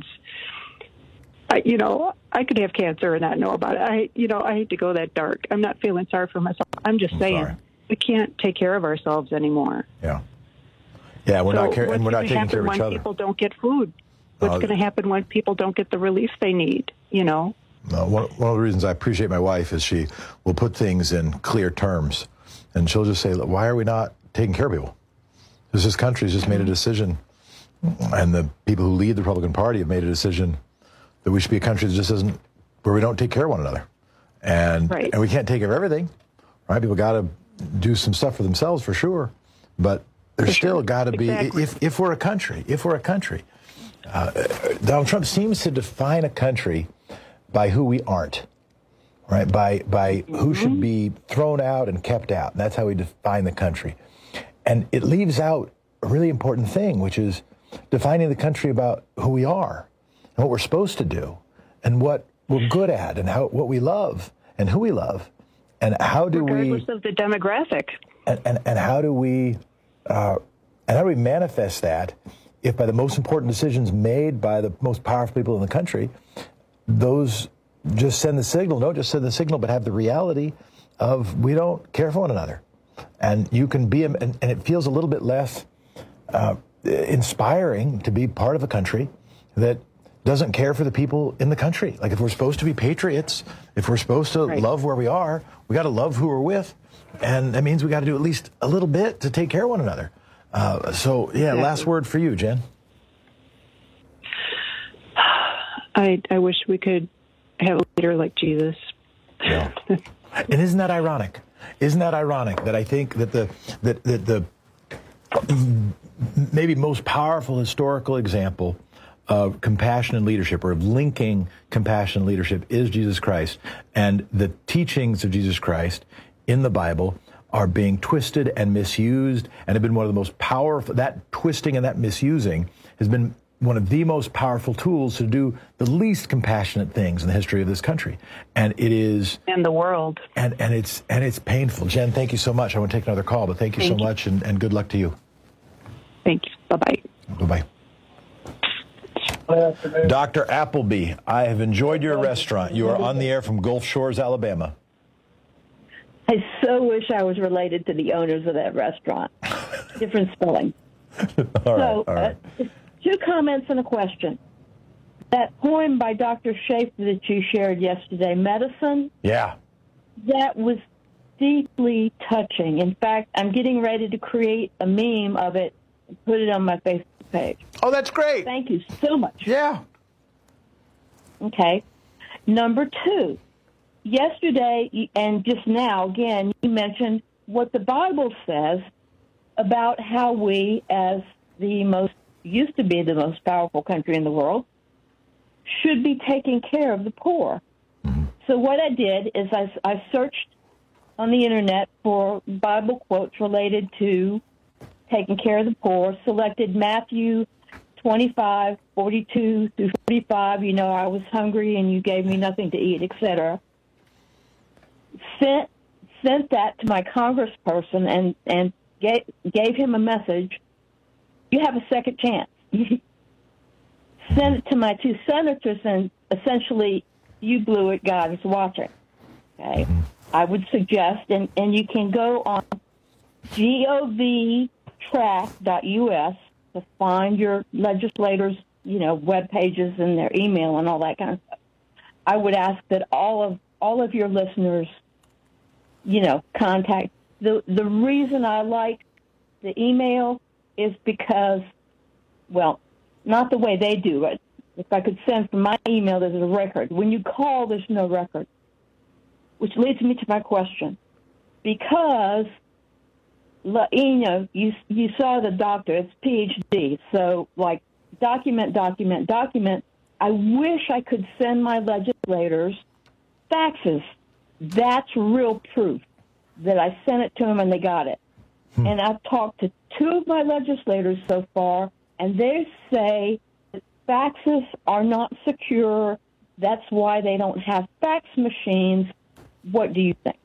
Speaker 10: I could have cancer and not know about it. I hate to go that dark. I'm not feeling sorry for myself. I'm just saying we can't take care of ourselves anymore.
Speaker 23: Yeah. Yeah, we're not taking care of each other.
Speaker 10: When people don't get food? What's going to happen when people don't get the relief they need, One
Speaker 23: of the reasons I appreciate my wife is she will put things in clear terms. And she'll just say, why are we not taking care of people? Because this country's just made a decision, and the people who lead the Republican Party have made a decision that we should be a country that just isn't, where we don't take care of one another. And we can't take care of everything, right? People got to do some stuff for themselves for sure. But there's still got to be, if we're a country, Donald Trump seems to define a country by who we aren't, right? By who should be thrown out and kept out. And that's how we define the country. And it leaves out a really important thing, which is defining the country about who we are and what we're supposed to do and what we're good at and what we love and who we love. And how do
Speaker 10: regardless of the demographic.
Speaker 23: And how do we manifest that if by the most important decisions made by the most powerful people in the country, those just send the signal, don't just send the signal, but have the reality of we don't care for one another. And you can be, and it feels a little bit less inspiring to be part of a country that doesn't care for the people in the country. Like if we're supposed to be patriots, if we're supposed to love where we are, we got to love who we're with. And that means we got to do at least a little bit to take care of one another. Last word for you, Jen.
Speaker 10: I wish we could have a leader like Jesus.
Speaker 23: Yeah. And isn't that ironic? Isn't that ironic that I think that the maybe most powerful historical example of compassion and leadership, or of linking compassion and leadership, is Jesus Christ, and the teachings of Jesus Christ in the Bible are being twisted and misused, and have been one of the most powerful. That twisting and that misusing has been one of the most powerful tools to do the least compassionate things in the history of this country, and it is
Speaker 10: and the world.
Speaker 23: And it's painful. Jen, thank you so much. I want to take another call, but thank you so much, and good luck to you.
Speaker 10: Thank you. Bye-bye.
Speaker 23: Bye-bye. Dr. Appleby, I have enjoyed your restaurant. You are on the air from Gulf Shores, Alabama.
Speaker 11: I so wish I was related to the owners of that restaurant. Different spelling.
Speaker 23: All right.
Speaker 11: Two comments and a question. That poem by Dr. Schaefer that you shared yesterday, Medicine?
Speaker 23: Yeah.
Speaker 11: That was deeply touching. In fact, I'm getting ready to create a meme of it and put it on my Facebook page.
Speaker 23: Oh, that's great.
Speaker 11: Thank you so much.
Speaker 23: Yeah.
Speaker 11: Okay. Number two, yesterday and just now, again, you mentioned what the Bible says about how we, as used to be the most powerful country in the world, should be taking care of the poor. So what I did is I searched on the Internet for Bible quotes related to taking care of the poor, selected Matthew 25, 42 through 45. You know, I was hungry and you gave me nothing to eat, etc. Sent that to my congressperson and gave him a message. You have a second chance. Sent it to my two senators, and essentially, you blew it, God is watching. Okay? I would suggest, and you can go on govtrack.us to find your legislators, web pages and their email and all that kind of stuff. I would ask that all of your listeners, contact. The reason I like the email is because, well, not the way they do it. If I could send from my email, there's a record. When you call, there's no record, which leads me to my question. Because, you saw the doctor, it's PhD, so, like, document. I wish I could send my legislators faxes. That's real proof that I sent it to them and they got it. And I've talked to two of my legislators so far, and they say that faxes are not secure. That's why they don't have fax machines. What do you think?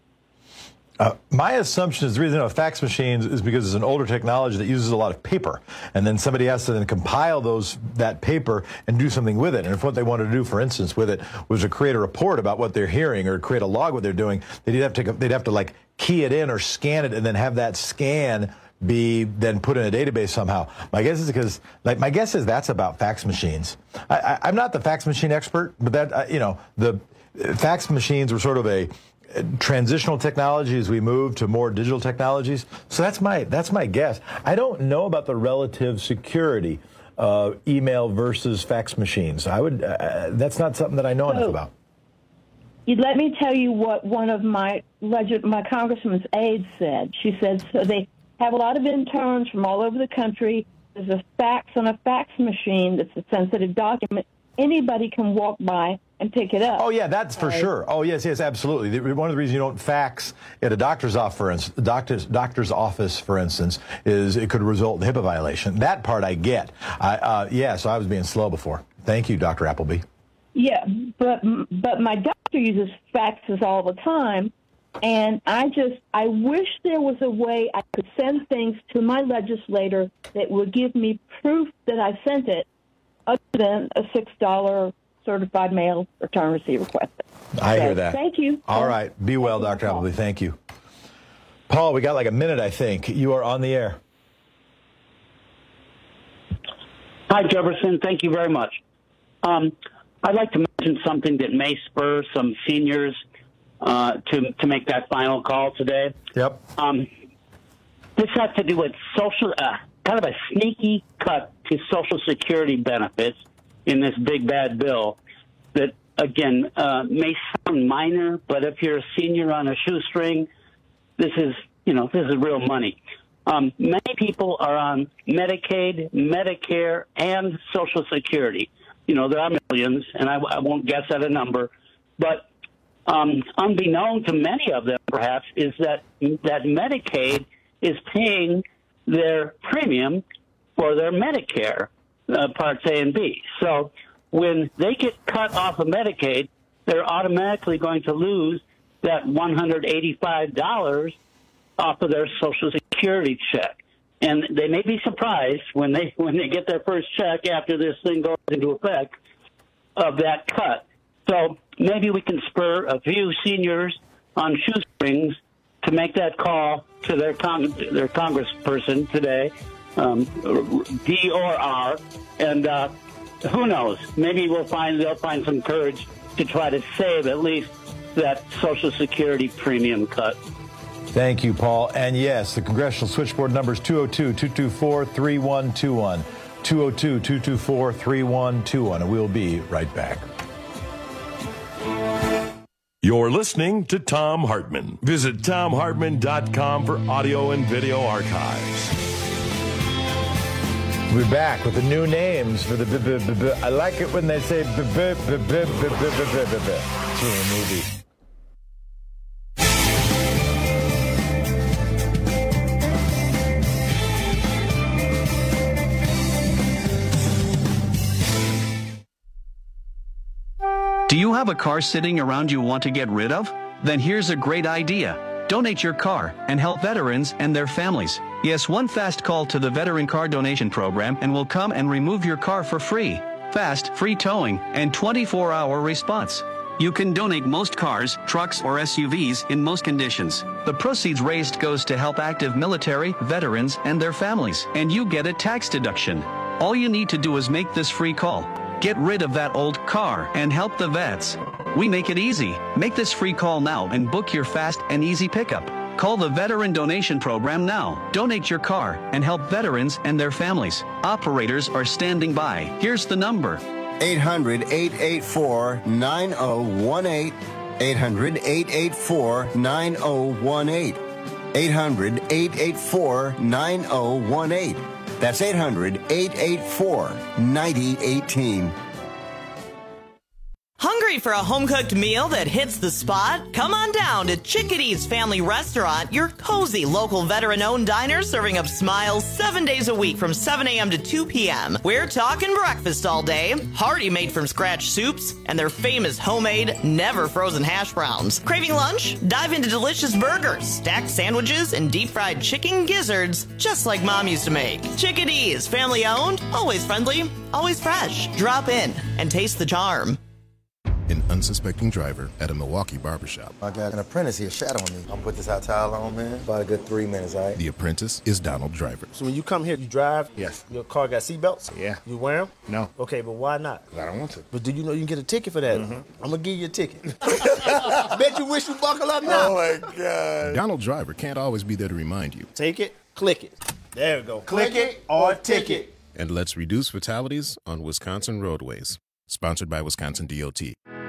Speaker 23: My assumption is the reason they don't have fax machines is because it's an older technology that uses a lot of paper, and then somebody has to then compile that paper and do something with it. And if what they wanted to do, for instance, with it was to create a report about what they're hearing or create a log what they're doing, they'd have to like key it in or scan it and then have that scan be then put in a database somehow. My guess is that's about fax machines. I'm not the fax machine expert, but that the fax machines were sort of a transitional technology as we move to more digital technologies. So that's my guess. I don't know about the relative security of email versus fax machines. That's not something that I know enough about.
Speaker 11: Let me tell you what one of my congressman's aides said. She said, so they have a lot of interns from all over the country. There's a fax on a fax machine that's a sensitive document. Anybody can walk by and pick it up.
Speaker 23: Oh, yeah, that's for sure. Oh, yes, absolutely. One of the reasons you don't fax at a doctor's office, for instance, is it could result in HIPAA violation. That part I get. So I was being slow before. Thank you, Dr. Appleby.
Speaker 11: Yeah, but my doctor uses faxes all the time, and I wish there was a way I could send things to my legislator that would give me proof that I sent it, other than a $6 certified mail return receipt request.
Speaker 23: I hear that.
Speaker 11: Thank you.
Speaker 23: All right. Be well, Dr. Appleby. Thank you. Paul, we got like a minute, I think. You are on the air.
Speaker 12: Hi, Jefferson. Thank you very much. I'd like to mention something that may spur some seniors to make that final call today.
Speaker 23: Yep.
Speaker 12: This has to do with kind of a sneaky cut to Social Security benefits in this big bad bill that, again, may sound minor, but if you're a senior on a shoestring, this is real money. Many people are on Medicaid, Medicare, and Social Security. There are millions, and I won't guess at a number, but unbeknown to many of them, perhaps, is that Medicaid is paying their premium for their Medicare, Parts A and B. So when they get cut off of Medicaid, they're automatically going to lose that $185 off of their Social Security check. And they may be surprised when they get their first check after this thing goes into effect of that cut. So maybe we can spur a few seniors on shoestrings to make that call to their congressperson today, D or R, and who knows? Maybe they'll find some courage to try to save at least that Social Security premium cut.
Speaker 23: Thank you, Paul. And yes, the Congressional Switchboard number is 202-224-3121. 202-224-3121. And we'll be right back.
Speaker 13: You're listening to Thom Hartmann. Visit ThomHartmann.com for audio and video archives.
Speaker 23: We're back with the new names for the I like it when they say it's from a movie.
Speaker 14: Do you have a car sitting around you want to get rid of? Then here's a great idea. Donate your car and help veterans and their families. Yes, one fast call to the Veteran Car Donation Program and we'll come and remove your car for free. Fast, free towing, and 24-hour response. You can donate most cars, trucks, or SUVs in most conditions. The proceeds raised goes to help active military, veterans, and their families. And you get a tax deduction. All you need to do is make this free call. Get rid of that old car and help the vets. We make it easy. Make this free call now and book your fast and easy pickup. Call the Veteran Donation Program now. Donate your car and help veterans and their families. Operators are standing by. Here's the number.
Speaker 15: 800-884-9018. 800-884-9018. 800-884-9018. That's 800-884-9018.
Speaker 16: Hungry for a home-cooked meal that hits the spot? Come on down to Chickadee's Family Restaurant, your cozy local veteran-owned diner serving up smiles 7 days a week from 7 a.m. to 2 p.m. We're talking breakfast all day, hearty made-from-scratch soups, and their famous homemade, never-frozen hash browns. Craving lunch? Dive into delicious burgers, stacked sandwiches, and deep-fried chicken gizzards, just like Mom used to make. Chickadee's, family-owned, always friendly, always fresh. Drop in and taste the charm.
Speaker 17: An unsuspecting driver at a Milwaukee barbershop.
Speaker 18: I got an apprentice here shadowing me. I'm gonna put this hot towel on, man. About a good 3 minutes, all right?
Speaker 17: The apprentice is Donald Driver.
Speaker 18: So when you come here, you drive?
Speaker 17: Yes.
Speaker 18: Your car got seatbelts?
Speaker 17: Yeah.
Speaker 18: You wear them?
Speaker 17: No.
Speaker 18: Okay, but why not?
Speaker 17: Because I don't want to.
Speaker 18: But do you know you can get a ticket for that? Mm-hmm. I'm gonna give you a ticket. Bet you wish you buckle up now. Oh, my God.
Speaker 17: Donald Driver can't always be there to remind you.
Speaker 18: Take it, click it. There we go. Click it or ticket.
Speaker 17: And let's reduce fatalities on Wisconsin roadways. Sponsored by Wisconsin DOT.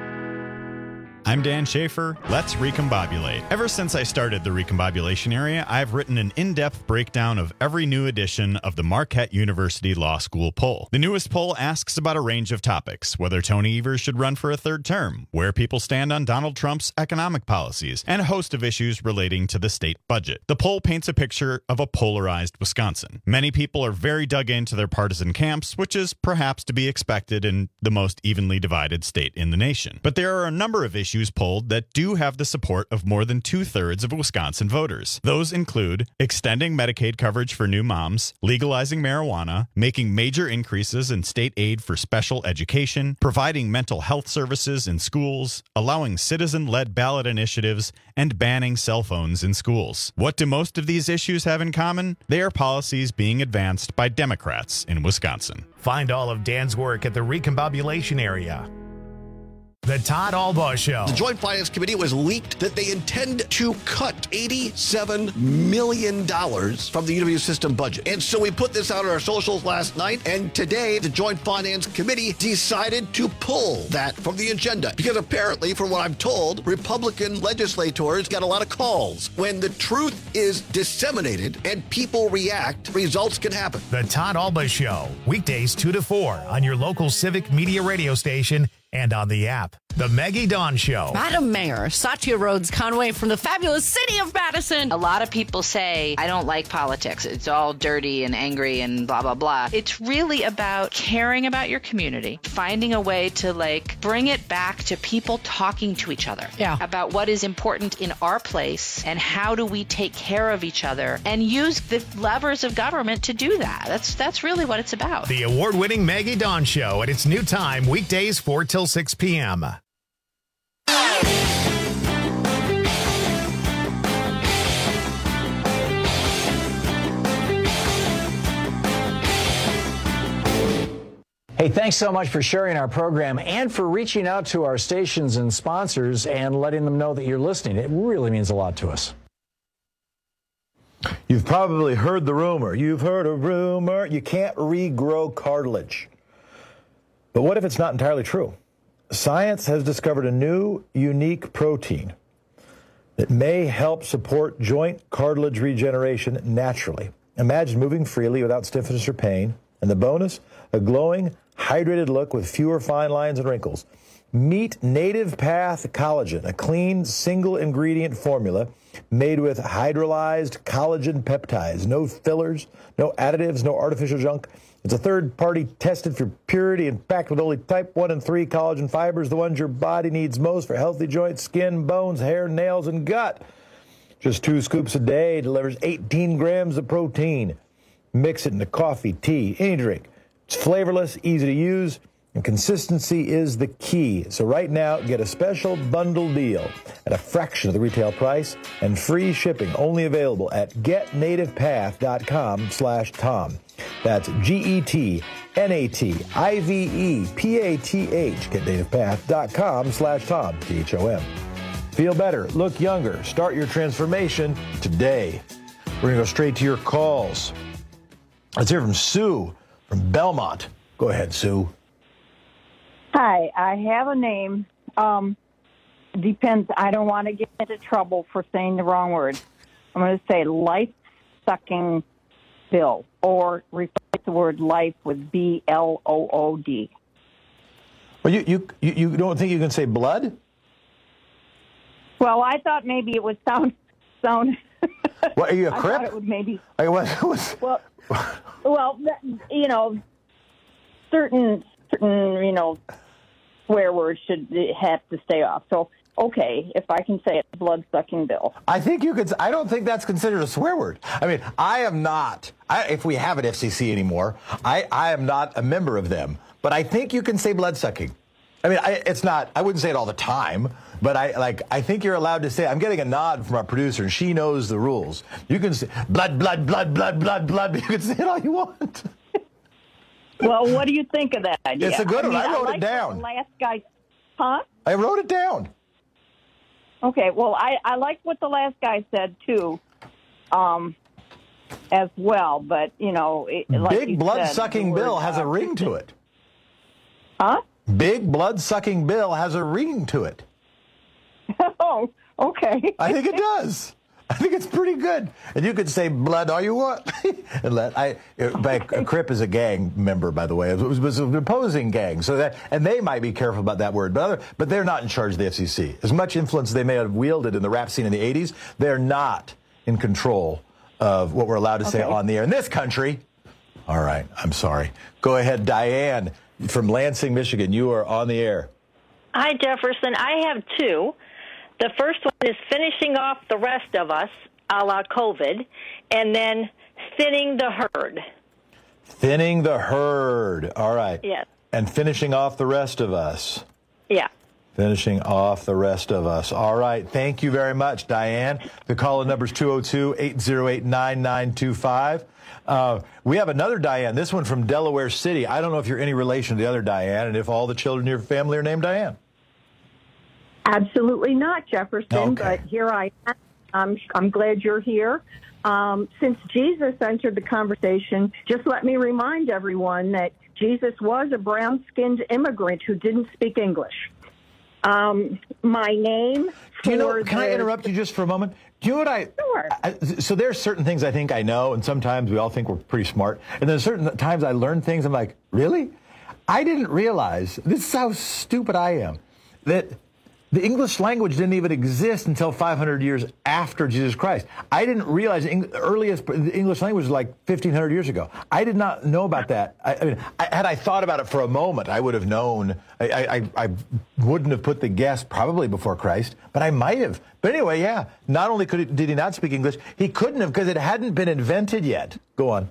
Speaker 19: I'm Dan Schaefer. Let's recombobulate. Ever since I started the recombobulation area, I've written an in-depth breakdown of every new edition of the Marquette University Law School poll. The newest poll asks about a range of topics: whether Tony Evers should run for a third term, where people stand on Donald Trump's economic policies, and a host of issues relating to the state budget. The poll paints a picture of a polarized Wisconsin. Many people are very dug into their partisan camps, which is perhaps to be expected in the most evenly divided state in the nation. But there are a number of issues polled that do have the support of more than 2/3 of Wisconsin voters. Those include extending Medicaid coverage for new moms, legalizing marijuana, making major increases in state aid for special education, providing mental health services in schools, allowing citizen-led ballot initiatives, and banning cell phones in schools. What do most of these issues have in common? They are policies being advanced by Democrats in Wisconsin.
Speaker 1: Find all of Dan's work at the Recombobulation Area. The Todd Albaugh Show.
Speaker 2: The Joint Finance Committee was leaked that they intend to cut $87 million from the UW system budget. And so we put this out on our socials last night, and today the Joint Finance Committee decided to pull that from the agenda. Because apparently, from what I'm told, Republican legislators got a lot of calls. When the truth is disseminated and people react, results can happen.
Speaker 1: The Todd Albaugh Show. Weekdays 2 to 4 on your local Civic Media radio station and on the app. The Maggie Dawn Show.
Speaker 3: Madam Mayor, Satya Rhodes Conway from the fabulous city of Madison.
Speaker 5: A lot of people say, I don't like politics. It's all dirty and angry and blah, blah, blah. It's really about caring about your community, finding a way to bring it back to people talking to each other about what is important in our place and how do we take care of each other and use the levers of government to do that. That's really what it's about.
Speaker 1: The award-winning Maggie Dawn Show at its new time, weekdays 4 till 6 p.m.
Speaker 22: Hey, thanks so much for sharing our program and for reaching out to our stations and sponsors and letting them know that you're listening. It really means a lot to us.
Speaker 23: You've probably heard the rumor. You've heard a rumor. You can't regrow cartilage. But what if it's not entirely true? Science has discovered a new, unique protein that may help support joint cartilage regeneration naturally. Imagine moving freely without stiffness or pain. And the bonus, a glowing, hydrated look with fewer fine lines and wrinkles. Meet Native Path Collagen, a clean, single-ingredient formula made with hydrolyzed collagen peptides. No fillers, no additives, no artificial junk. It's a third-party tested for purity and packed with only type 1 and 3 collagen fibers, the ones your body needs most for healthy joints, skin, bones, hair, nails, and gut. Just 2 scoops a day delivers 18 grams of protein. Mix it into coffee, tea, any drink. It's flavorless, easy to use, and consistency is the key. So right now, get a special bundle deal at a fraction of the retail price and free shipping only available at getnativepath.com/Tom. That's GETNATIVEPATH, getnativepath.com/Tom, THOM. Feel better, look younger, start your transformation today. We're going to go straight to your calls. Let's hear from Sue from Belmont. Go ahead, Sue.
Speaker 20: Hi, I have a name. Depends. I don't want to get into trouble for saying the wrong word. I'm going to say life-sucking Bill, or replace the word life with BLOOD.
Speaker 23: Well, you don't think you can say blood?
Speaker 20: Well, I thought maybe it would sound.
Speaker 23: What, are you a
Speaker 20: I
Speaker 23: crip?
Speaker 20: thought it would maybe.
Speaker 23: Well,
Speaker 20: certain swear words should have to stay off. So, okay, if I can say it, blood-sucking Bill.
Speaker 23: I think you could. I don't think that's considered a swear word. I mean, I am not. If we have an FCC anymore, I am not a member of them. But I think you can say blood-sucking. I mean, it's not. I wouldn't say it all the time, but I think you're allowed to say. I'm getting a nod from our producer, and she knows the rules. You can say blood, blood, blood, blood, blood, blood. You can say it all you want.
Speaker 20: Well, what do you think of that idea?
Speaker 23: It's a good one. I wrote
Speaker 20: like
Speaker 23: it down.
Speaker 20: The last guy, huh?
Speaker 23: I wrote it down.
Speaker 20: Okay. Well, I like what the last guy said too, as well. But
Speaker 23: Big blood-sucking Bill has a ring to it.
Speaker 20: Huh?
Speaker 23: Big blood-sucking Bill has a ring to it.
Speaker 20: Oh, okay.
Speaker 23: I think it does. I think it's pretty good. And you could say blood all you want. A Crip is a gang member, by the way. It was an opposing gang. And they might be careful about that word. But they're not in charge of the FCC. As much influence they may have wielded in the rap scene in the 80s, they're not in control of what we're allowed to say on the air in this country. All right. I'm sorry. Go ahead, Diane from Lansing, Michigan. You are on the air.
Speaker 21: Hi, Jefferson. I have 2. The first one is finishing off the rest of us, a la COVID, and then thinning the herd.
Speaker 23: Thinning the herd. All right.
Speaker 21: Yes.
Speaker 23: And finishing off the rest of us.
Speaker 21: Yeah.
Speaker 23: Finishing off the rest of us. All right. Thank you very much, Diane. The call-in number is 202-808-9925. We have another Diane, this one from Delaware City. I don't know if you're any relation to the other Diane and if all the children in your family are named Diane.
Speaker 20: Absolutely not, Jefferson,
Speaker 23: Okay.
Speaker 20: but here I am. I'm glad you're here. Since Jesus entered the conversation, just let me remind everyone that Jesus was a brown-skinned immigrant who didn't speak English. My name
Speaker 23: Can I interrupt you just for a moment? Do you know what
Speaker 20: Sure.
Speaker 23: so there's certain things I think I know, and sometimes we all think we're pretty smart. And then certain times I learn things, I'm like, really? I didn't realize, this is how stupid I am, that the English language didn't even exist until 500 years after Jesus Christ. I didn't realize the earliest English language was like 1,500 years ago. I did not know about that. I mean, had I thought about it for a moment, I would have known. I wouldn't have put the guess probably before Christ, but I might have. But anyway, yeah, not only did he not speak English, he couldn't have because it hadn't been invented yet. Go on.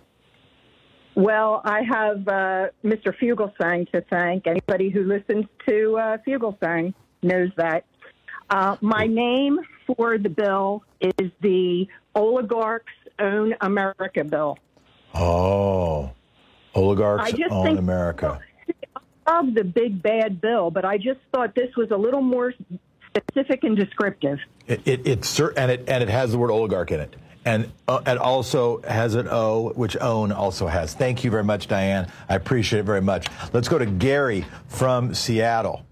Speaker 20: Well, I have Mr. Fugelsang to thank. Anybody who listens to Fugelsang knows that. My name for the bill is the Oligarchs Own America bill.
Speaker 23: Oh, Oligarchs Own America.
Speaker 20: I love the big bad bill, but I just thought this was a little more specific and descriptive.
Speaker 23: It has the word oligarch in it. And it also has an O, which own also has. Thank you very much, Diane. I appreciate it very much. Let's go to Gary from Seattle.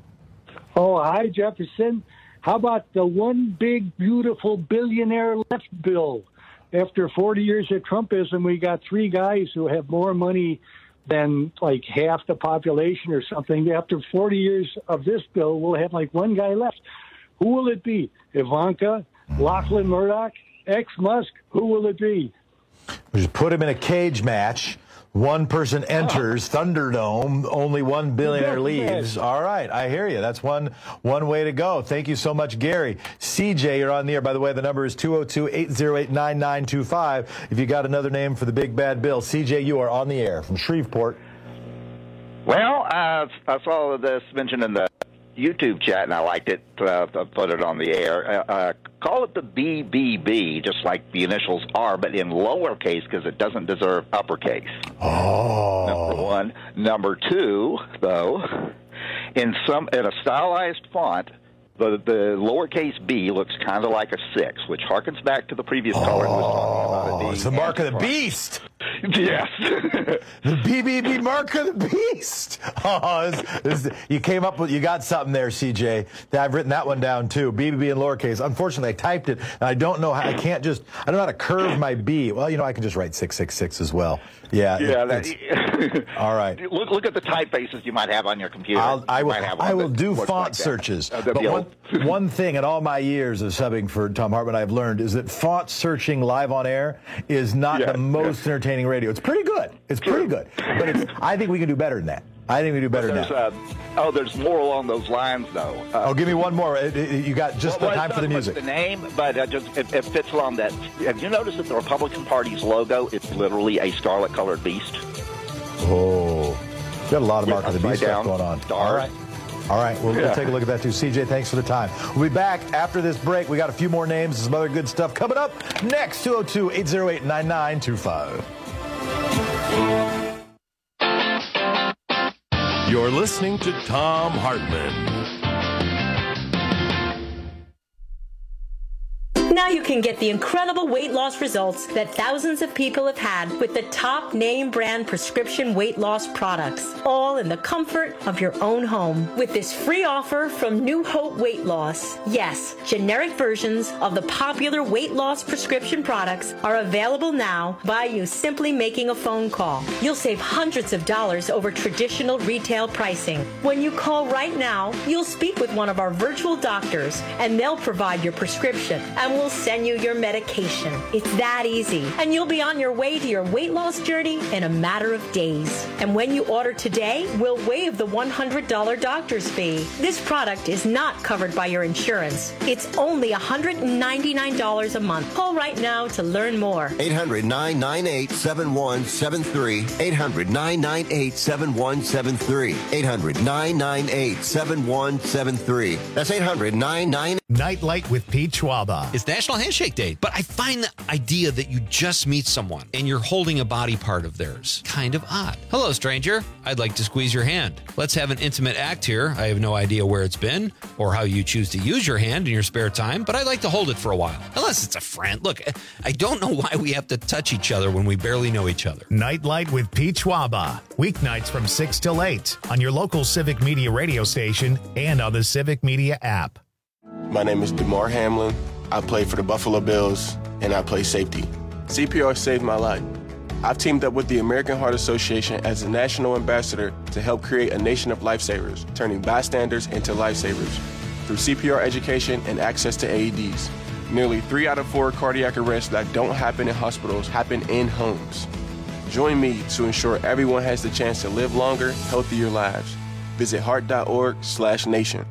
Speaker 4: Oh, hi, Jefferson. How about the one big, beautiful billionaire left bill? After 40 years of Trumpism, we got three guys who have more money than like half the population or something. After 40 years of this bill, we'll have like one guy left. Who will it be? Ivanka? Lachlan Murdoch? Ex-Musk? Who will it be?
Speaker 23: We just put him in a cage match. One person enters Thunderdome, only one billionaire leaves. All right, I hear you. That's one way to go. Thank you so much, Gary. CJ, you're on the air. By the way, the number is 202-808-9925. If you got another name for the big bad bill, CJ, you are on the air from Shreveport.
Speaker 6: Well, I saw this mentioned in the YouTube chat, and I liked it. I put it on the air. Call it the BBB, just like the initials are, but in lowercase because it doesn't deserve uppercase.
Speaker 23: Oh.
Speaker 6: Number one. Number two, though, in a stylized font, the lowercase b looks kind of like a 6, which harkens back to the previous caller who was talking about it being
Speaker 23: it's the mark of the beast.
Speaker 6: Yes.
Speaker 23: The BBB mark of the beast. Oh, you came up with, you got something there, CJ. I've written that one down too. BBB in lowercase. Unfortunately, I typed it, and I don't know how, I don't know how to curve my B. Well, I can just write 666 as well. Yeah. All right.
Speaker 6: Look at the typefaces you might have on your computer.
Speaker 23: I will do font searches. But one thing in all my years of subbing for Tom Hartman I've learned is that font searching live on air is not the most entertaining radio. It's pretty good. It's pretty good. But I think we can do better than that.
Speaker 6: There's more along those lines, though.
Speaker 23: Give me one more. You got just the time for the music.
Speaker 6: The name, but it fits along that. Have you noticed that the Republican Party's logo is literally a scarlet-colored beast?
Speaker 23: Oh, got a lot of Mark of the Beast stuff going on.
Speaker 6: Stars.
Speaker 23: All right. We'll take a look at that too. CJ, thanks for the time. We'll be back after this break. We got a few more names and some other good stuff coming up next. 202-808-9925.
Speaker 13: You're listening to Tom Hartman.
Speaker 7: Now you can get the incredible weight loss results that thousands of people have had with the top name brand prescription weight loss products, all in the comfort of your own home. With this free offer from New Hope Weight Loss. Yes, generic versions of the popular weight loss prescription products are available now by you simply making a phone call. You'll save hundreds of dollars over traditional retail pricing. When you call right now, you'll speak with one of our virtual doctors and they'll provide your prescription and we'll send you your medication. It's that easy. And you'll be on your way to your weight loss journey in a matter of days. And when you order today, we'll waive the $100 doctor's fee. This product is not covered by your insurance. It's only $199 a month. Call right now to learn more.
Speaker 15: 800-998-7173. 800-998-7173. 800-998-7173. That's 800-998.
Speaker 1: Nightlight with Pete Schwaba.
Speaker 8: Is that National Handshake Day. But I find the idea that you just meet someone and you're holding a body part of theirs kind of odd. Hello, stranger. I'd like to squeeze your hand. Let's have an intimate act here. I have no idea where it's been or how you choose to use your hand in your spare time, but I'd like to hold it for a while. Unless it's a friend. Look, I don't know why we have to touch each other when we barely know each other.
Speaker 1: Nightlight with Pete Schwaba. Weeknights from 6 till 8 on your local Civic Media radio station and on the Civic Media app.
Speaker 9: My name is DeMar Hamlin. I play for the Buffalo Bills, and I play safety. CPR saved my life. I've teamed up with the American Heart Association as a national ambassador to help create a nation of lifesavers, turning bystanders into lifesavers through CPR education and access to AEDs. Nearly 3 out of 4 cardiac arrests that don't happen in hospitals happen in homes. Join me to ensure everyone has the chance to live longer, healthier lives. Visit heart.org/nation.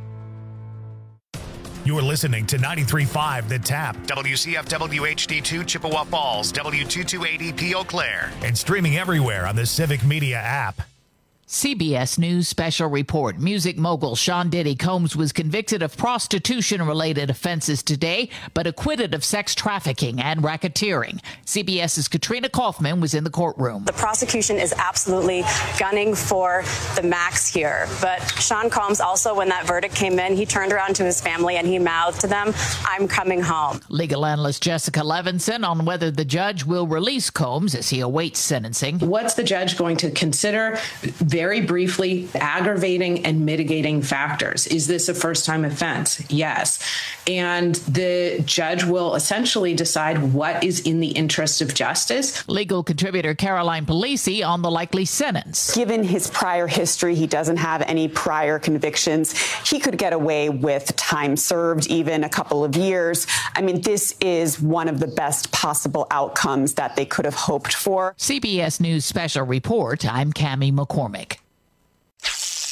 Speaker 1: You're listening to 93.5 The Tap, WCFW HD2 Chippewa Falls, W228EP Eau Claire, and streaming everywhere on the Civic Media app.
Speaker 10: CBS News special report. Music mogul Sean Diddy Combs was convicted of prostitution-related offenses today, but acquitted of sex trafficking and racketeering. CBS's Katrina Kaufman was in the courtroom.
Speaker 24: The prosecution is absolutely gunning for the max here. But Sean Combs also, when that verdict came in, he turned around to his family and he mouthed to them, "I'm coming home."
Speaker 10: Legal analyst Jessica Levinson on whether the judge will release Combs as he awaits sentencing.
Speaker 25: What's the judge going to consider? Very briefly, aggravating and mitigating factors. Is this a first-time offense? Yes. And the judge will essentially decide what is in the interest of justice.
Speaker 10: Legal contributor Caroline Polisi on the likely sentence.
Speaker 26: Given his prior history, he doesn't have any prior convictions. He could get away with time served, even a couple of years. I mean, this is one of the best possible outcomes that they could have hoped for.
Speaker 10: CBS News special report. I'm Cammie McCormick.